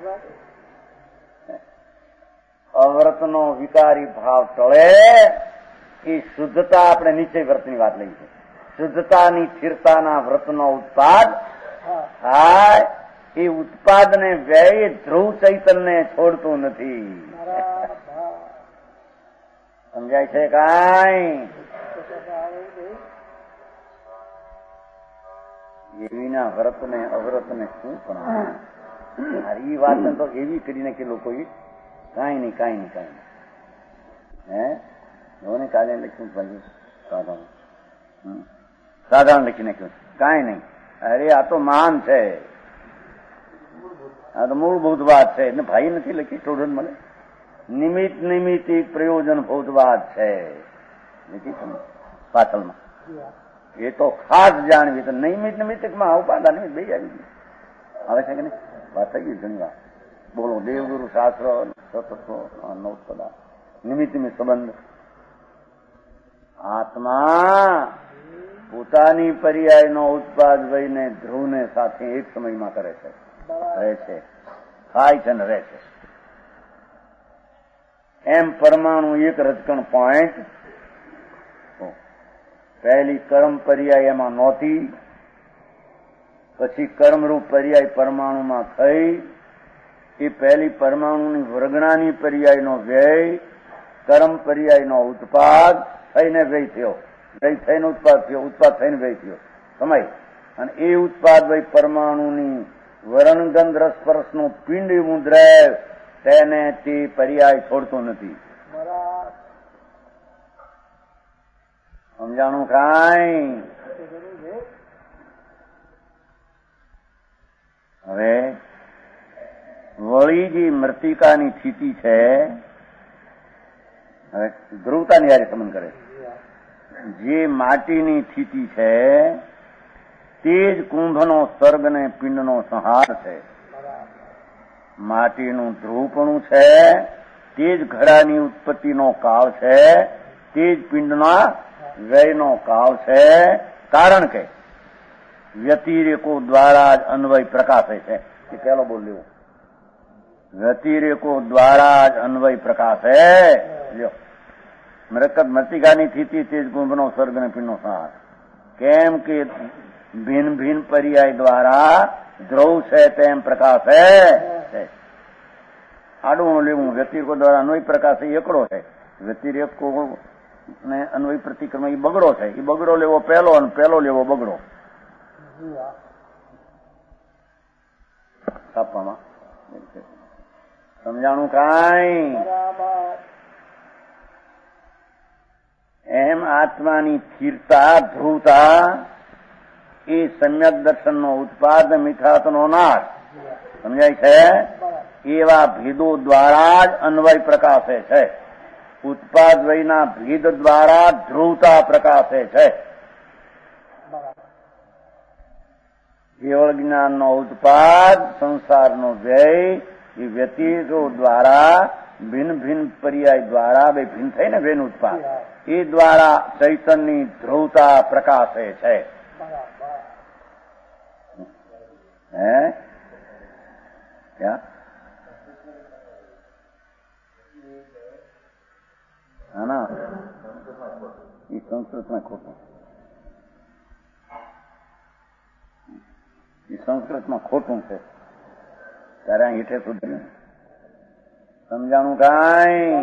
અવ્રતનો વિકારી ભાવ ટળે એ શુદ્ધતા. આપણે નીચે વ્રતની વાત લઈ છે. શુદ્ધતાની સ્થિરતાના વ્રતનો ઉત્પાદ થાય. એ ઉત્પાદને વ્યય ધ્રુવ ચૈતન્ય છોડતું નથી. સમજાય છે કાંઈ? એવીના વ્રતને અવ્રતને શું પણ મારી વાત તો એવી કરીને કે લોકો કાંઈ નહીં કાંઈ નહીં કાંઈ નહીં હે જોને કાલે લખ્યું ભાઈ સાધારણ સાધારણ લખી નાખ્યું કાંઈ નહીં. અરે આ તો માન છે, આ તો મૂળભૂત વાત છે. એટલે ભાઈ નથી લખી સ્ટુડન્ટ મળે નિમિત્ત નિમિત્તિક પ્રયોજન ભૂત વાત છે પાછળમાં. એ તો ખાસ જાણવી. તો નિમિત્ત નિમિત્તમાં ઉપાદાન નિમિત્ત બે આવી ગયું આવે છે કે નહીં? વાત થઈ ગઈ ઘણી વાર. બોલો દેવગુરુ શાસ્ત્ર સતત્વ નવપદા નિમિત્ત નિમિત્ત સંબંધ આત્મા પોતાની પર્યાયનો ઉત્પાદ વહીને ધ્રુવને સાથે એક સમયમાં કરે છે, રહે છે, થાય છે ને રહે છે. એમ પરમાણુ એક રજકણ પોઈન્ટ. પહેલી કર્મ પર્યાય એમાં નહોતી, પછી કર્મરૂપ પર્યાય પરમાણુમાં થઈ. એ પહેલી પરમાણુની વર્ગણાની પર્યાયનો વ્યય, કર્મ પર્યાયનો ઉત્પાદ થઈને વ્યય થયો, વ્યય થઈને ઉત્પાદ થયો, ઉત્પાદ થઈને વ્યય થયો સમય. અને એ ઉત્પાદ વય પરમાણુની વર્ણગંધ રસપરસનું પિંડ મુદ્રે તેને તે પર્યાય છોડતો નથી. સમજાણું કાંઈ? હવે વળી જે મૃતિકાની સ્થિતિ છે, હવે ધ્રુવતાની હારે સંબંધ કરે, જે માટીની સ્થિતિ છે તે જ કુંભનો સર્ગ ને પિંડનો સંહાર છે. માટીનું ધ્રુવપણું છે તે જ ઘડાની ઉત્પત્તિનો કાળ છે, તે જ પિંડના વ્યયનો કાળ છે. કારણ કે વ્યતિરેકો દ્વારા જ અન્વય પ્રકાશે છે. એ પહેલો બોલ લેવો, વ્યતિરેકો દ્વારા જ અન્વય પ્રકાશે. લ્યો, મૃકત મૃતિકાની સ્થિતિ તે જ કુંભનો સર્ગ અને પિંડનો સંહાર. કેમ કે ભિન્ન ભિન્ન પર્યાય દ્વારા ધ્રુવ છે તેમ પ્રકાશે છે. આડું લેવું, વ્યતિરેકો દ્વારા અન્વય પ્રકાશ એ એકડો છે, વ્યતિરેકો ને અન્વય પ્રતિક્રમણ એ બગડો છે. એ બગડો લેવો પહેલો અને પહેલો લેવો બગડો. આપવામાં સમજાણું કાંઈ? એમ આત્માની સ્થિરતા, ધ્રુવતા એ સમ્યક દર્શનનો ઉત્પાદ, મિથાતનો નાશ. સમજાય છે? એવા ભેદો દ્વારા જ અન્વય પ્રકાશે છે. ઉત્પાદ વયના ભેદ દ્વારા ધ્રુવતા પ્રકાશે છે. કેવળ જ્ઞાનનો ઉત્પાદ, સંસારનો વ્યય એ વ્યતિરેકો દ્વારા ભિન્ન ભિન્ન પર્યાય દ્વારા બે ભિન્ન થઈને વ્યયનું ઉત્પાદ એ દ્વારા ચૈતન્યની ધ્રુવતા પ્રકાશે છે. હે ક્યાં? હા ના, એ સંસ્કૃતમાં ખોટું, એ સંસ્કૃતમાં ખોટું છે. ત્યારે હેઠે સુધી સમજાણું કાંઈ?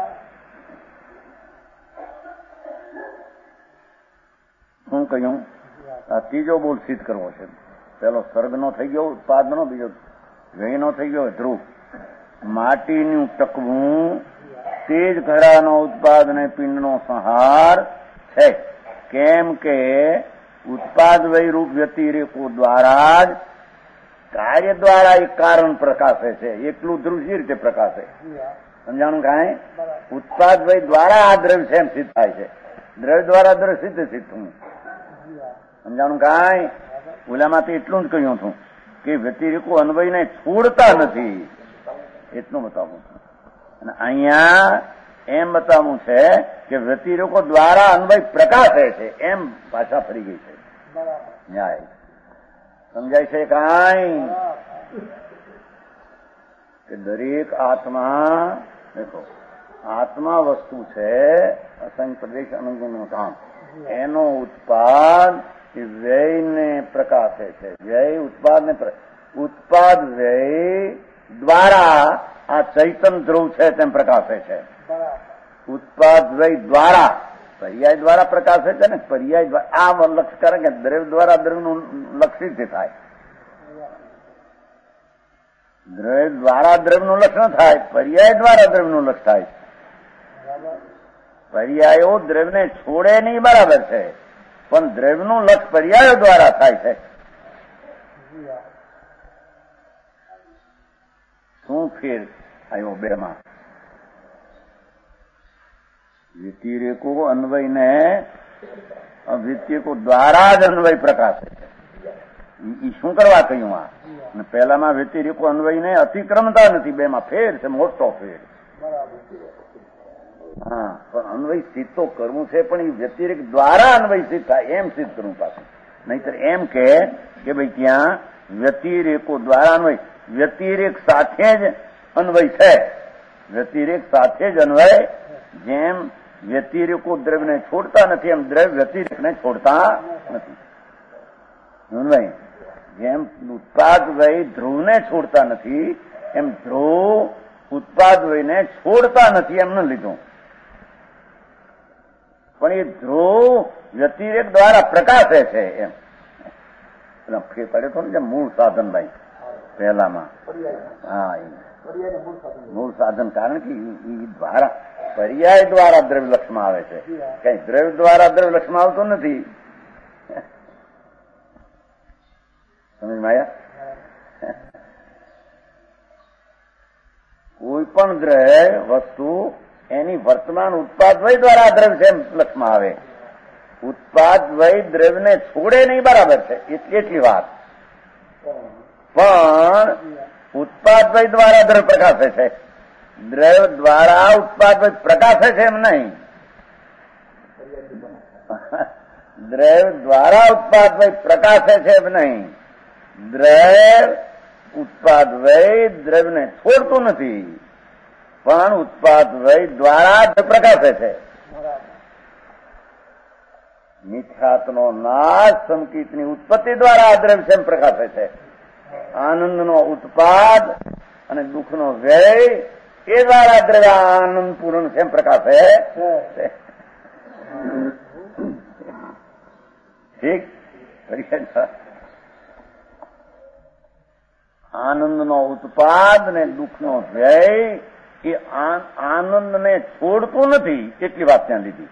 શું કહ્યું? આ ત્રીજો બોલ સિદ્ધ કરવો છે. પેલો સર્ગનો થઈ ગયો ઉત્પાદનો, બીજો વ્યયનો થઈ ગયો ધ્રુવ. માટીનું ટકવું તે જ ઘડાનો ઉત્પાદ અને પિંડનો સંહાર છે. કેમ કે ઉત્પાદ વયરૂપ વ્યતિરેકો દ્વારા જ કાર્ય દ્વારા એક કારણ પ્રકાશે છે. એકલું ધ્રુવ સી રીતે પ્રકાશે? સમજાણું કાંઈ? ઉત્પાદ વય દ્વારા આ દ્રવ્ય છે એમ સિદ્ધ થાય છે. દ્રવ્ય દ્વારા દ્રવ્ય સિદ્ધ સિદ્ધ થયું. સમજાણું કાંઈ? ઓલામાંથી એટલું જ કહ્યું છું કે વ્યતિરેકો અન્વયને છોડતા નથી, એટલું બતાવું છું. અને અહીંયા એમ બતાવવું છે કે વ્યતિરેકો દ્વારા અન્વય પ્રકાશે છે. એમ પાછા ફરી ગઈ છે. ન્યાય સમજાય છે કાંઈ? કે દરેક આત્મા, દેખો આત્મા વસ્તુ છે અસંગ પ્રદેશ અનંગનું કામ, એનો ઉત્પાદ વ્યયને પ્રકાશે છે. વ્યય ઉત્પાદ ને ઉત્પાદ વ્યય દ્વારા આ ચૈતન ધ્રુવ છે તેમ પ્રકાશે છે. ઉત્પાદ વ્યય દ્વારા પર્યાય દ્વારા પ્રકાશે છે ને. પર્યાય દ્વારા આ લક્ષ કરે કે દ્રવ્ય દ્વારા દ્રવ્યનું લક્ષિત થાય. દ્રવ્ય દ્વારા દ્રવ્યનું લક્ષ ન થાય, પર્યાય દ્વારા દ્રવ્યનું લક્ષ થાય. પર્યાયો દ્રવ્યને છોડે નહીં બરાબર છે, પણ દ્રવ્યનું લક્ષ પર્યાયો દ્વારા થાય છે. શું ફેર આવ્યો બેમાં? વ્યતિરેકો અન્વયને વ્યતિરેકો દ્વારા જ અન્વય પ્રકાશે છે. એ શું કરવા કહ્યું? આ પહેલામાં વ્યતિરેકો અન્વયને અતિક્રમતા નથી, બેમાં ફેર છે, મોટો ફેર. હા, પણ અન્વય સિદ્ધ તો કરવું છે, પણ એ વ્યતિરેક દ્વારા અન્વય સિદ્ધ થાય એમ સિદ્ધ કરવું પાછું. નહીતર એમ કે ભાઈ ત્યાં વ્યતિરેકો દ્વારા અન્વય, વ્યતિરેક સાથે જ અન્વય છે. વ્યતિરેક સાથે જ અન્વય, જેમ વ્યતિરેકો દ્રવ્યને છોડતા નથી એમ દ્રવ્ય વ્યતિરેકને છોડતા નથી. અન્વય જેમ ઉત્પાદ વય ધ્રુવને છોડતા નથી એમ ધ્રુવ ઉત્પાદ વયને છોડતા નથી એમ ન લીધું. પણ એ ધ્રુવ વ્યતિરેક દ્વારા પ્રકાશે છે એમ ફેર પડ્યો હતો ને જેમ મૂળ સાધન ભાઈ પહેલામાં. હા, મૂળ સાધન, કારણ કે એ દ્વારા પર્યાય દ્વારા દ્રવ્ય લક્ષમાં આવે છે, કઈ દ્રવ્ય દ્વારા દ્રવ્ય લક્ષમાં આવતો નથી. સમજ માયા? કોઈ પણ દ્રવ્ય વસ્તુ એની વર્તમાન ઉત્પાદ વય દ્વારા દ્રવ્ય છે એમ લક્ષમાં આવે. ઉત્પાદ વય દ્રવ્યને છોડે નહીં, બરાબર છે, એટલી વાત. પણ ઉત્પાદ વય દ્વારા દ્રવ્ય પ્રકાશે છે, દ્રવ્ય દ્વારા ઉત્પાદ વય પ્રકાશે છે એમ નહીં. દ્રવ્ય દ્વારા ઉત્પાદ વય પ્રકાશે છે એમ નહીં. દ્રવ્ય ઉત્પાદ વય દ્રવ્યને છોડતું નથી, પણ ઉત્પાદ વય દ્વારા જ પ્રકાશે છે. મિથ્યાત્વનો નાશ સંકિતની ઉત્પત્તિ દ્વારા આ દ્રવ્ય છે પ્રકાશે છે. આનંદનો ઉત્પાદ અને દુઃખનો વ્યય એ દ્વારા દ્રવ્ય આનંદ પૂર્ણ છે પ્રકાશે છે. ઠીક? આનંદનો ઉત્પાદ ને દુઃખનો વ્યય એ આનંદને છોડતું નથી એટલી વાત ત્યાં લીધી.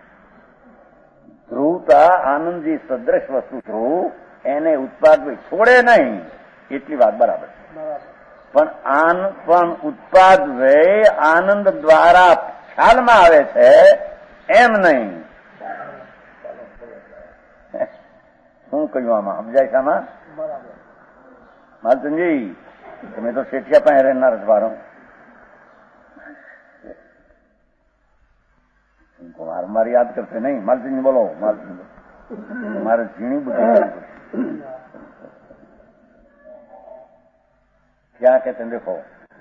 ધ્રુવતા આનંદજી સદ્રશ વસ્તુ ધ્રુવ એને ઉત્પાદ છોડે નહીં એટલી વાત બરાબર. પણ પણ ઉત્પાદ વ્યય આનંદ દ્વારા ખ્યાલમાં આવે છે એમ નહીં. શું કહ્યું આમાં? સમજાય છે આમાં? માલચંદજી, તમે તો શેઠિયા પાસે રહેનાર જ વારો. વારંવાર યાદ કરશે નહીં. માલચંદ બોલો. માલચંદ મારે ઝીણી બુદ્ધિ કરવી પડશે. ક્યાં કે તમે દેખો,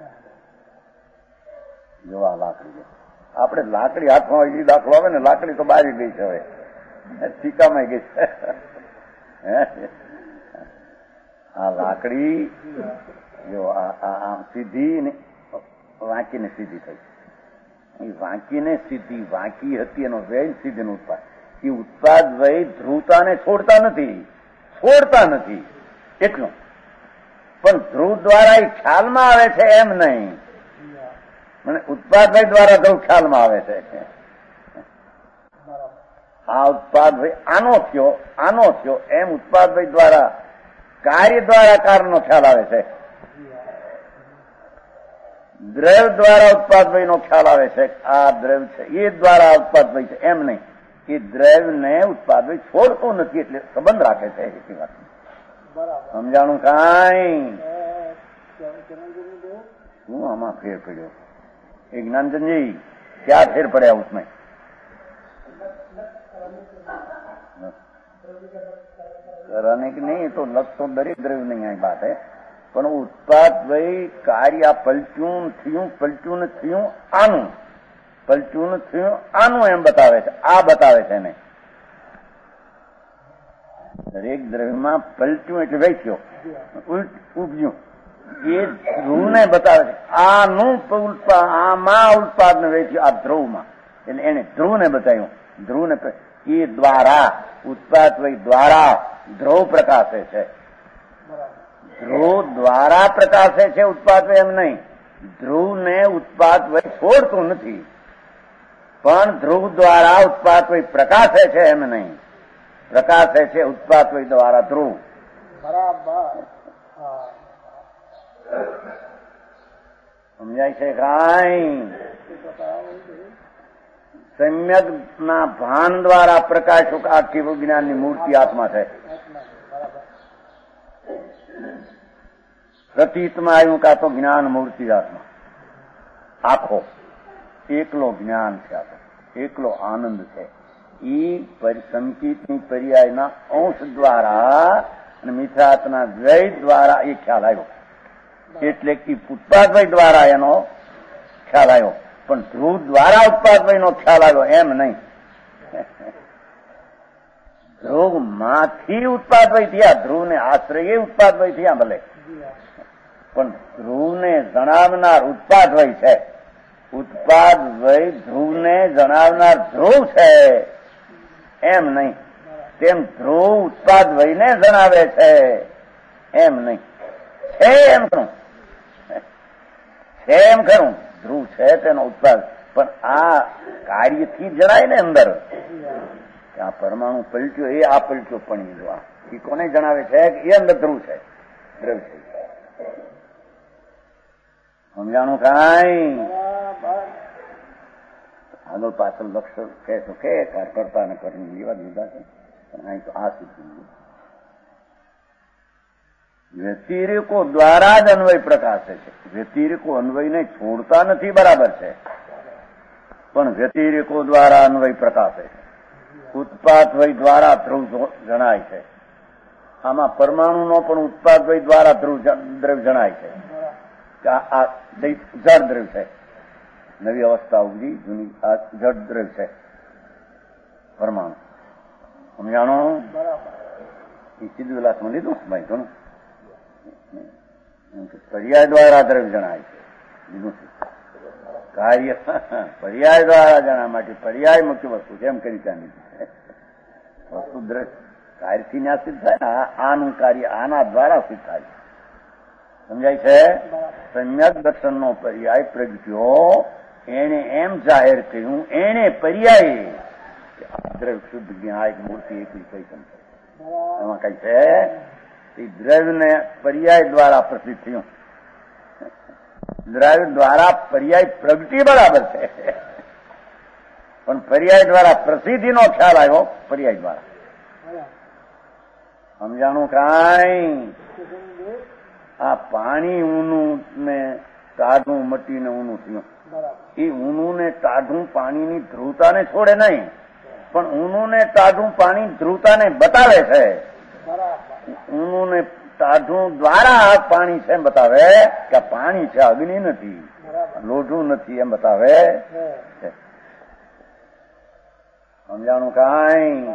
જો આ લાકડી આપણે લાકડી હાથમાં હોય એ દાખલો આવે ને, લાકડી તો બારી ગઈ છે, હવે ટીકામાં ગઈ છે. આ લાકડી જો આમ સીધી વાંકીને સીધી થઈ. એ વાંકીને સીધી વાંકી હતી એનો વ્યય સીધીનો ઉત્પાદ. એ ઉત્પાદ વ્યય ધ્રુવતાને છોડતા નથી, છોડતા નથી એટલું. પણ ધ્રુવ દ્વારા એ ખ્યાલમાં આવે છે એમ નહીં. મને ઉત્પાદ વ્યય દ્વારા ધ્રુવ ખ્યાલમાં આવે છે. આ ઉત્પાદ વ્યય આનો થયો આનો થયો એમ ઉત્પાદ વ્યય દ્વારા કાર્ય દ્વારા કારણનો ખ્યાલ આવે છે. દ્રવ્ય દ્વારા ઉત્પાદ વયનો ખ્યાલ આવે છે. આ દ્રવ્ય છે એ દ્વારા ઉત્પાદ વય છે એમ નહીં. એ દ્રવ્યને ઉત્પાદ વય છોડતું નથી એટલે સંબંધ રાખે છે. એટલી વાત સમજાણું? કાંઈ શું આમાં ફેર પડ્યો? એ જ્ઞાનચંદજી ક્યાં ફેર પડ્યા ઉસमें? कराने की नहीं, तो लग तो दरेक द्रव्य नहीं आई बात है. પણ ઉત્પાદ વય કાર્ય પલટ્યું થયું પલટ્યું ને થયું આનું પલટ્યું ને થયું આનું એમ બતાવે છે. આ બતાવે છે એને. દરેક દ્રવ્યમાં પલટ્યું એટલે વેચ્યો, ઉલટ ઉગ્યું એ ધ્રુવને બતાવે છે. આનું આમાં ઉત્પાદ ને વેચ્યું આ ધ્રુવમાં, એટલે એને ધ્રુવને બતાવ્યું. ધ્રુવને એ દ્વારા ઉત્પાદ વય દ્વારા ધ્રુવ પ્રકાશે છે. ધ્રુવ દ્વારા પ્રકાશે છે ઉત્પાદ વય એમ નહીં. ધ્રુવને ઉત્પાદ વય છોડતું નથી, પણ ધ્રુવ દ્વારા ઉત્પાદ વય પ્રકાશે છે એમ નહીં. પ્રકાશે છે ઉત્પાદ વય દ્વારા ધ્રુવ. બરાબર સમજાય છે? કાંઈ સમ્યક ના ભાન દ્વારા પ્રકાશ આખી વિજ્ઞાનની મૂર્તિ આત્મા છે. પ્રતીતમાં આવ્યું કા તો જ્ઞાન મૂર્તિ આત્મા આખો એકલો જ્ઞાન છે, આપણે એકલો આનંદ છે. ઈ સંકિતની પર્યાયના અંશ દ્વારા અને મિથ્યાત્વના દ્વૈત દ્વારા એ ખ્યાલ આવ્યો. એટલે કે ઉત્પાદભાઈ દ્વારા એનો ખ્યાલ આવ્યો, પણ ધ્રુવ દ્વારા ઉત્પાદભાઈ નો ખ્યાલ આવ્યો એમ નહીં. ધ્રુવ માંથી ઉત્પાદભાઈ થયા, ધ્રુવ ને આશ્રય ઉત્પાદભાઈ થયા ભલે, પણ ધ્રુવને જણાવનાર ઉત્પાદભાઈ છે. ઉત્પાદભાઈ ધ્રુવને જણાવનાર ધ્રુવ છે એમ નહીં. તેમ ધ્રુવ ઉત્પાદભાઈને જણાવે છે એમ નહીં. છે એમ ખરું, છે એમ ખરું, ધ્રુવ છે તેનો ઉત્પાદ, પણ આ કાર્યથી જણાય ને અંદર આ પરમાણુ પલટ્યો, એ આ પલટ્યો પણ એ કોને જણાવે છે કે એ અંદર ધ્રુવ છે, દ્રવ છે. સમજાણું કાંઈ? આગળ પાછળ લક્ષ કહે તો કે કરતા ને કરની એવા જુદા છે, પણ અહીં તો આ સિદ્ધિ વ્યતિરેકો દ્વારા જ અન્વય પ્રકાશે છે. વ્યતિરેકો અન્વયને છોડતા નથી, બરાબર છે, પણ વ્યતિરેકો દ્વારા અન્વય પ્રકાશે છે. ઉત્પાદવય દ્વારા ધ્રુવ જણાય છે. આમાં પરમાણુનો પણ ઉત્પાદવય દ્વારા ધ્રુવ દ્રવ જણાય છે. આ જળ દ્રવ છે, નવી અવસ્થા ઉપજી, જૂની આ જળ દ્રવ છે પરમાણુ. સમજાણો? એ સીધું વિલાસમાં લીધું ભાઈ ઘણું. પર્યાય દ્વારા દ્રવ જણાય છે, લીધું છે. કાર્ય પર્યાય દ્વારા જણાવવા માટે પર્યાય મુખ્ય વસ્તુ છે એમ કરી ત્યાં વસ્તુ દ્રવ કાર્યથી ન્યા સિદ્ધ થાય ને, આનું કાર્ય આના દ્વારા સિદ્ધ થાય. સમજાય છે? સમ્યક દર્શનનો પર્યાય પ્રગટ્યો, એને એમ જાહેર કર્યું, એને પર્યાય દ્રવ શુદ્ધ જ્ઞાન મૂર્તિ એકલી કઈ છે એમાં કઈ છે. એ દ્રવ્યને પર્યાય દ્વારા પ્રસિદ્ધ થયું. દ્રવ્ય દ્વારા પર્યાય પ્રગટી બરાબર છે, પણ પર્યાય દ્વારા પ્રસિદ્ધિનો ખ્યાલ આવ્યો પર્યાય દ્વારા. સમજાણું કાંઈ? આ પાણી ઊનું ને ટાઢું મટીને ઊનું થયું. એ ઊનું ને ટાઢું પાણીની ધ્રુવતાને છોડે નહીં, પણ ઊનું ને ટાઢું પાણી ધ્રુવતાને બતાવે છે. ઊનું ને ટાઢું દ્વારા પાણી છે એમ બતાવે કે આ પાણી છે, અગ્નિ નથી, લોઢું નથી એમ બતાવે. સમજાણું કાંઈ?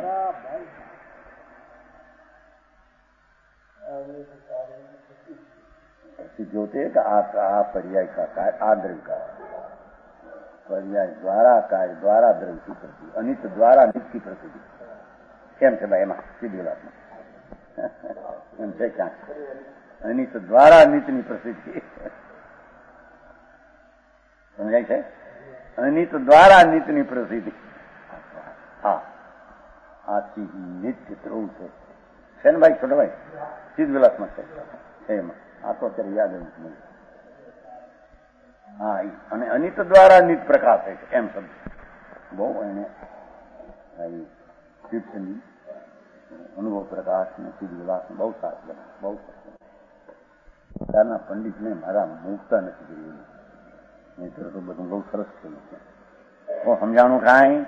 જોતે કે આ પર્યાય કા આ દ્રવ્ય કા પર્યાય દ્વારા કાર્ય દ્વારા દ્રવ્ય की प्रसिद्धि, अनित द्वारा नित की प्रसिद्धि કેમ છે ભાઈ? એમાં સીધી વાતમાં એમ છે ક્યાં? અનિત દ્વારા નિતની પ્રસિદ્ધિ સમજાય છે? અનિત દ્વારા નિતની પ્રસિદ્ધિ. હા, આ નિત્ય ધ્રુવ છે છે ને ભાઈ? છોટો ભાઈ સીધ વિલાસમાં છે એમાં. આ તો અત્યારે યાદ નથી. હા, અને અનિત દ્વારા નિત પ્રકાશ છે એમ સમજ. બહુ એને તીર્થની અનુભવ પ્રકાશ ને સીધ વિલાસ બહુ સારું બને, બહુ સરસ. ત્યારના પંડિતને મારા મૂકતા નથી જોયું, નહીં તો બધું બહુ સરસ થયું છે. ઓ સમજાણું કાંઈ?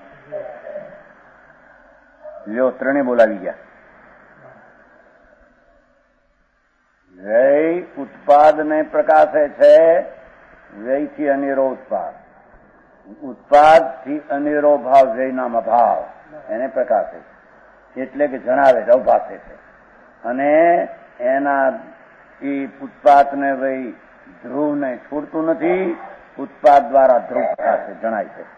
લ્યો, ત્રણે બોલાવી ગયા. વ્યય ઉત્પાદને પ્રકાશે છે, વ્યયથી અનેરો ઉત્પાદ, ઉત્પાદથી અનેરો ભાવ, વ્યયનામ અભાવ એને પ્રકાશે એટલે કે જણાવે છે, અવભાષે છે. અને એના એ ઉત્પાદને વય ધ્રુવને છોડતું નથી, ઉત્પાદ દ્વારા ધ્રુવ પ્રકાશે જણાય છે.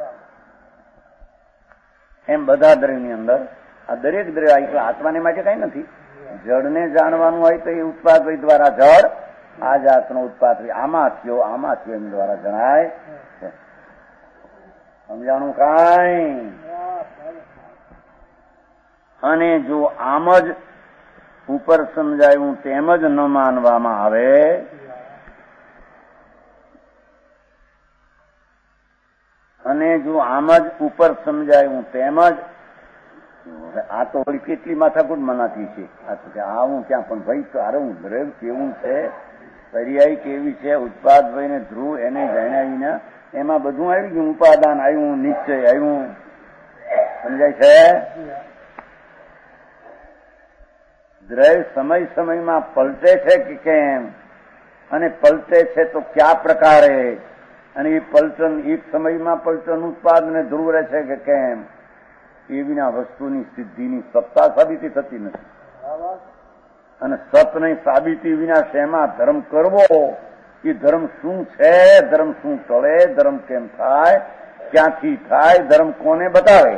એમ બધા દ્રવ્યની અંદર આ દરેક દ્રવ્ય આત્માને માટે કઈ નથી. જળને જાણવાનું હોય તો એ ઉત્પાદ દ્વારા જળ આ જાતનો ઉત્પાદ આમાં થયો આમાં થયો એમ દ્વારા જણાય છે. સમજાણું કાંઈ? અને જો આમ જ ઉપર સમજાયું તેમ જ ન માનવામાં આવે અને જો આમ જ ઉપર સમજાયું તેમ જ, આ તો વળી કેટલી માથાકૂટ મનાતી છે. આ હું ક્યાં પણ ભાઈ તારું દ્રવ કેવું છે, પર્યાય કેવી છે, ઉત્પાદ ભાઈને ધ્રુવ એને જાણ્યા વિના એમાં બધું આવી ગયું. ઉપાદાન આવ્યું, નિશ્ચય આવ્યું. સમજાય છે? દ્રવ્ય સમય સમયમાં પલટે છે કે કેમ, અને પલટે છે તો ક્યા પ્રકારે, અને એ પલટન એક સમયમાં પલટન ઉત્પાદન ધ્રુવ રહે છે કે કેમ, એ વિના વસ્તુની સિદ્ધિની સત્તા સાબિતી થતી નથી. અને સતની સાબિતી વિના શેમાં ધર્મ કરવો, એ ધર્મ શું છે, ધર્મ શું ટળે, ધર્મ કેમ થાય, ક્યાંથી થાય, ધર્મ કોને બતાવે?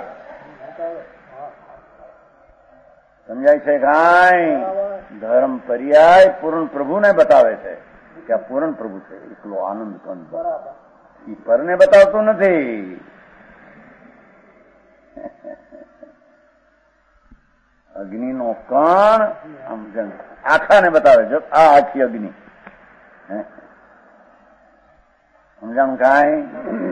સમજાય છે? કાંઈ ધર્મ પર્યાય પૂર્ણ પ્રભુને બતાવે છે કે આ પૂર્ણ પ્રભુ છે, એકલો આનંદ કંદ. એ પરને બતાવતું નથી. અગ્નિનો કણ આમ આખાને બતાવે છે, આ આખી અગ્નિ. સમજાણું? કાંઈ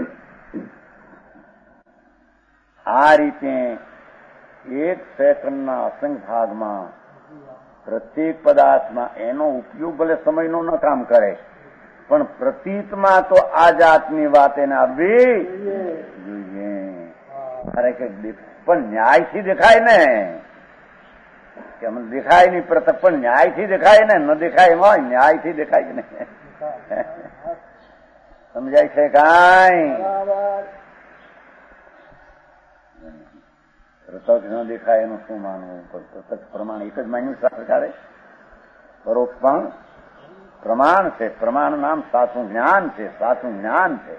આ રીતે એક સેકન્ડના અસંખ્ય ભાગમાં પ્રત્યેક પદાર્થમાં એનો ઉપયોગ ભલે સમયનો ન કામ કરે, પણ પ્રતીતમાં તો આ જાતની વાત એને આવવી જોઈએ. અરે કે પણ ન્યાયથી દેખાય ને, કે અમને દેખાય નહીં પ્રત્યક્ષ, પણ ન્યાયથી દેખાય ને, ન દેખાય એમાં ન્યાયથી દેખાય કે નહીં. સમજાય છે? કાંઈ પ્રત્યક્ષ ન દેખાય એનું શું માનવું? પ્રત્યક્ષ પ્રમાણ એક જ માન્યું સરકારે. પરોક્ષ પણ પ્રમાણ છે. પ્રમાણ નામ સાચું જ્ઞાન છે. સાચું જ્ઞાન છે,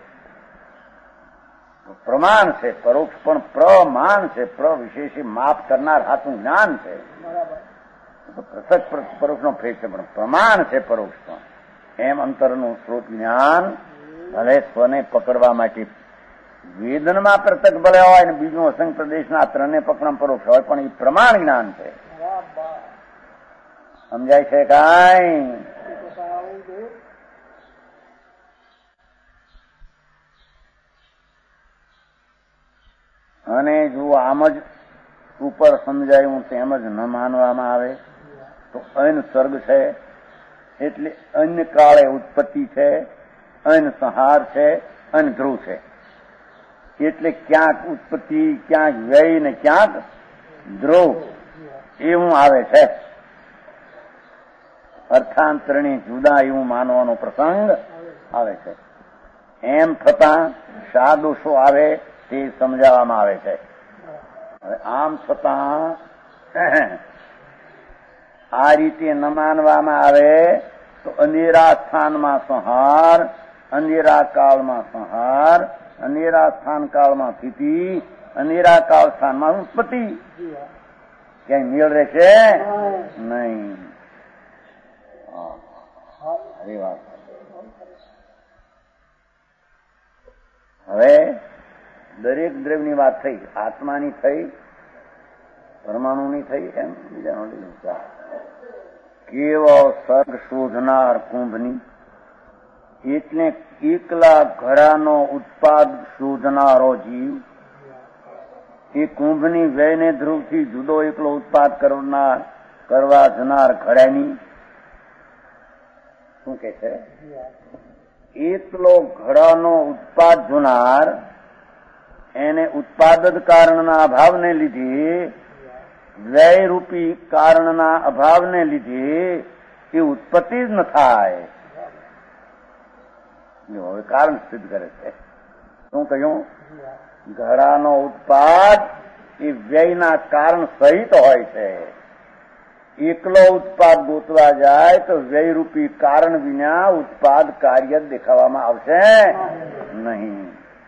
પ્રમાણ છે. પરોક્ષ પણ પ્રમાણ છે. પ્ર વિશેષી માપ કરનાર સાચું જ્ઞાન છે. પ્રત્યક્ષ પરોક્ષ નો ફેર છે, પણ પ્રમાણ છે પરોક્ષ પણ. એમ અંતરનું સ્ત્રોત જ્ઞાન ભલે સ્વને પકડવા માટે વેદનમાં પ્રત્યક્ષ ભલે હોય ને બીજું અસંગ પ્રદેશના ત્રણે પકડમ પરોક્ષ હોય, પણ એ પ્રમાણ જ્ઞાન છે. સમજાય છે? કાંઈ અને જો આમ જ ઉપર સમજાયું તેમ જ ન માનવામાં આવે તો અન સર્ગ છે, એટલે અન્ય કાળે ઉત્પત્તિ છે, અન સંહાર છે, અન ધ્રુવ છે. એટલે ક્યાંક ઉત્પત્તિ, ક્યાંક વ્યય ને ક્યાંક ધ્રુવ એવું આવે છે. અર્થાંતરણી જુદા એવું માનવાનો પ્રસંગ આવે છે. એમ થતાં શા દોષો આવે તે સમજાવવામાં આવે છે. હવે આમ છતાં આ રીતે ન માનવામાં આવે તો અંધેરા સ્થાનમાં સંહાર, અંધેરા કાળમાં સંહાર, અંધેરા સ્થાન કાળમાં સ્થિતિ, અંધેરા કાળ સ્થાનમાં ઉત્પત્તિ ક્યાંય મેળ રહેશે નહીં. અરે વાત. હવે દરેક દ્રવ્યની વાત થઈ, આત્માની થઈ, પરમાણુની થઈ, એમ બીજાનો લીધું. કેવો સર્ગ શોધનાર કુંભની, એટલે એકલા ઘડાનો ઉત્પાદ શોધનારો જીવ, એ કુંભની વ્યયને ધ્રુવથી જુદો એકલો ઉત્પાદ કરનાર કરવા જનાર ઘડાની શું કે છે? એકલો ઘડાનો ઉત્પાદ જોનાર એને ઉત્પાદક કારણના અભાવને લીધે, વ્યયરૂપી કારણના અભાવને લીધે એ ઉત્પત્તિ જ ન થાય. હવે કારણ સિદ્ધ કરે છે. શું કહ્યું? ઘડાનો ઉત્પાદ એ વ્યયના કારણ સહિત હોય છે. એકલો ઉત્પાદ ગોતવા જાય તો વ્યયરૂપી કારણ વિના ઉત્પાદ કાર્ય દેખાવામાં આવશે નહીં.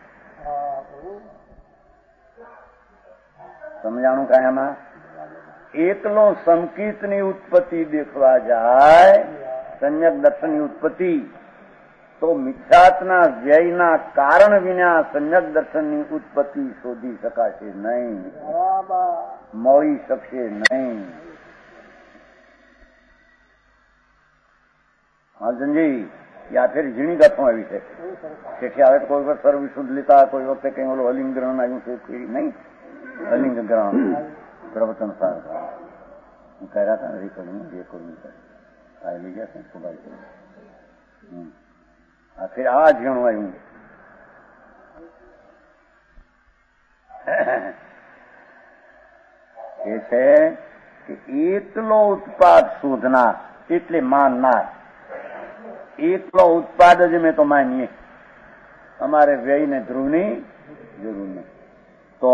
સમજાણું કાંઈ આમાં? એકલો સંકિતની ઉત્પત્તિ દેખવા જાય, સમ્યક દર્શનની ઉત્પત્તિ, તો મિથ્યાત્વના વ્યયના કારણ વિના સમ્યક દર્શનની ઉત્પત્તિ શોધી શકાશે નહીં, મળી શકશે નહીં. હા સંજય, યા ફેર ઝીણી ગાથો આવી છે કે હવે તો કોઈ વખત સર્વશુદ્ધ લેતા, કોઈ વખતે કઈ ઓલું અલિંગ ગ્રહણ આવ્યું છે નહીં, અલિંગ ગ્રહણ પ્રવચન સાર હું કર્યા હતા રેકોર્ડિંગ રેકોર્ડિંગ આ લઈ ગયા છે સુભાઈ. આ ફેર આ ઝીણું આવ્યું એ છે કે એકલો ઉત્પાદ શોધનાર એટલે માનનાર. એકલો ઉત્પાદ જ મેં તો માનીએ, અમારે વ્યયને ધ્રુવની જરૂર નહીં. તો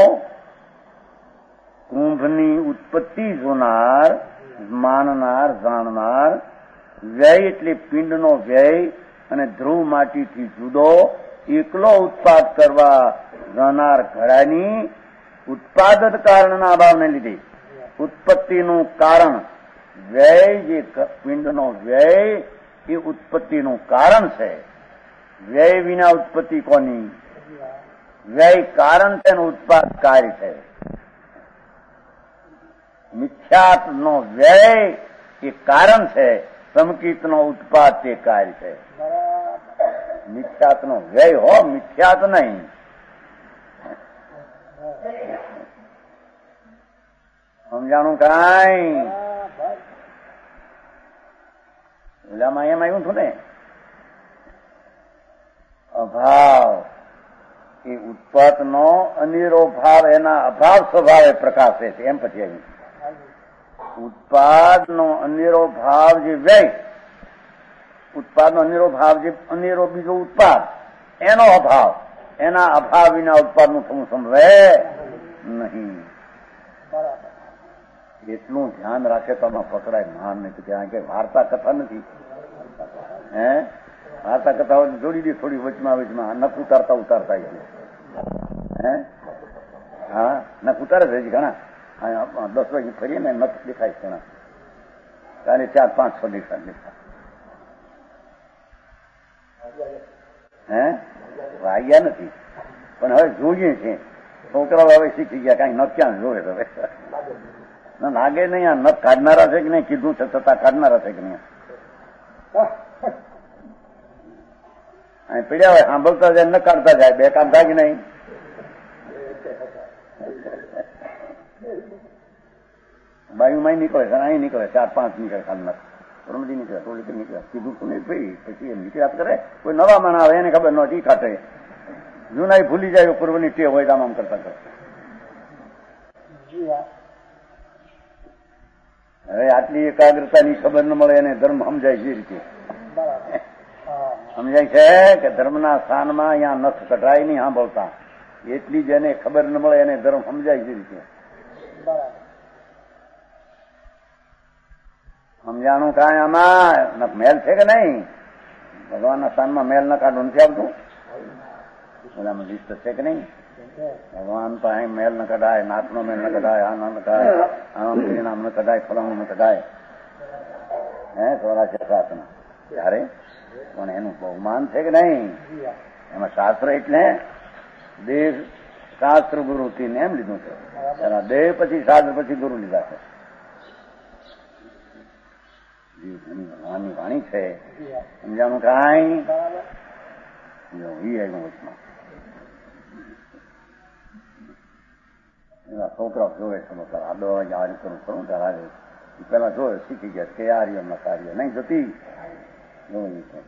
કુંભની ઉત્પત્તિ જોનાર, માનનાર, જાણનાર, વ્યય એટલે પિંડનો વ્યય અને ધ્રુવ માટીથી જુદો એકલો ઉત્પાદ કરવા જાનાર ઘડાની ઉત્પાદક કારણના અભાવને લીધે ઉત્પત્તિનું કારણ વ્યય, જે પિંડનો વ્યય એ ઉત્પત્તિનું કારણ છે. વ્યય વિના ઉત્પત્તિ કોની? વ્યય કારણ છે, ઉત્પાદ કાર્ય છે. મિથ્યાત્વનો વ્યય એ કારણ છે, સમકિતનો ઉત્પાદ તે કાર્ય છે. મિથ્યાત્વનો વ્યય હો, મિથ્યાત નહીં. સમજાણું કાંઈ? ઓલામાં એમ આવ્યું હતું ને, અભાવ એ ઉત્પાદનો અનેરો ભાવ એના અભાવ સ્વભાવે પ્રકાશે છે. એમ પછી આવ્યું ઉત્પાદનો અનેરો ભાવ જે વ્યય, ઉત્પાદનો અનેરો ભાવ જે અનેરો બીજો ઉત્પાદ, એનો અભાવ, એના અભાવ વિના ઉત્પાદનું થવું સંભવે નહીં. એટલું ધ્યાન રાખે તો આમાં પકડાય. મહાન નથી ત્યાં કે વાર્તા કથા નથી. હે વાર્તા કથા જોડી દી થોડી વચમાં વચમાં નખ ઉતારતા ઉતારતા હે હા નખ ઉતારે છે ઘણા. દસ વાગે ફરીએ ને નખ દેખાય ઘણા, કાલે ચાર પાંચ છ દેખાય દેખાય હે વાગ્યા નથી, પણ હવે જોઈએ છે. છોકરાઓ હવે શીખી ગયા, કઈ નખ ક્યાં જોવે હવે લાગે નહીં. આ નખ કાઢનારા છે કે નહીં, કીધું છે છતાં કાઢનારા છે કે નહીં. પીડ્યા હોય સાંભળતા જાય, ન કાઢતા જાય, બે કાઢતા કે નહીં. બાયુમાં નીકળે છે, અહીં નીકળે, ચાર પાંચ નીકળે, ખાલી નખ રમજી નીકળે, થોડી નીકળે, કીધું તું નહીં ભાઈ. પછી એમ નીકળ્યા કરે. કોઈ નવા માણા આવે એને ખબર નહોતી ખાતે, જૂના ભૂલી જાય પૂર્વની ટેવ હોય આમ આમ કરતા કરતા. હવે આટલી એકાગ્રતાની ખબર ન મળે એને ધર્મ સમજાય છે રીતે સમજાય છે કે ધર્મના સ્થાનમાં અહીંયા નખ કઢાય નહીં સાંભળતા, એટલી જ એને ખબર ન મળે એને ધર્મ સમજાય છે રીતે. સમજાણું કાંઈ આમાં મેલ છે કે નહીં? ભગવાનના સ્થાનમાં મેલ ન કાઢવું નથી આવતું. બધામાં લિસ્ટ છે કે નહીં? ભગવાન પાસે મેલ ન કઢાય, નાથનો મેલ ન કઢાય, આ ન કઢાય, આમ નામ ન કઢાય, ફલાણું ન કઢાય. હે ચોરાશી સાતના ત્યારે પણ એનું બહુમાન છે કે નહીં? એમાં શાસ્ત્ર એટલે દેહ શાસ્ત્ર ગુરુથી ને એમ લીધું છે. એના દેહ પછી શાસ્ત્ર પછી ગુરુ લીધા છે. ભગવાનની વાણી છે. સમજાણું કાંઈ? આવ્યું વચમાં એવા છોકરાઓ જોવે છે, આ દો વાગે આ રીતે કરું ત્યારે પેલા જોવે શીખી ગયા કે આ રહ્યો ના કાર્ય નહીં જતી જોવાની છે.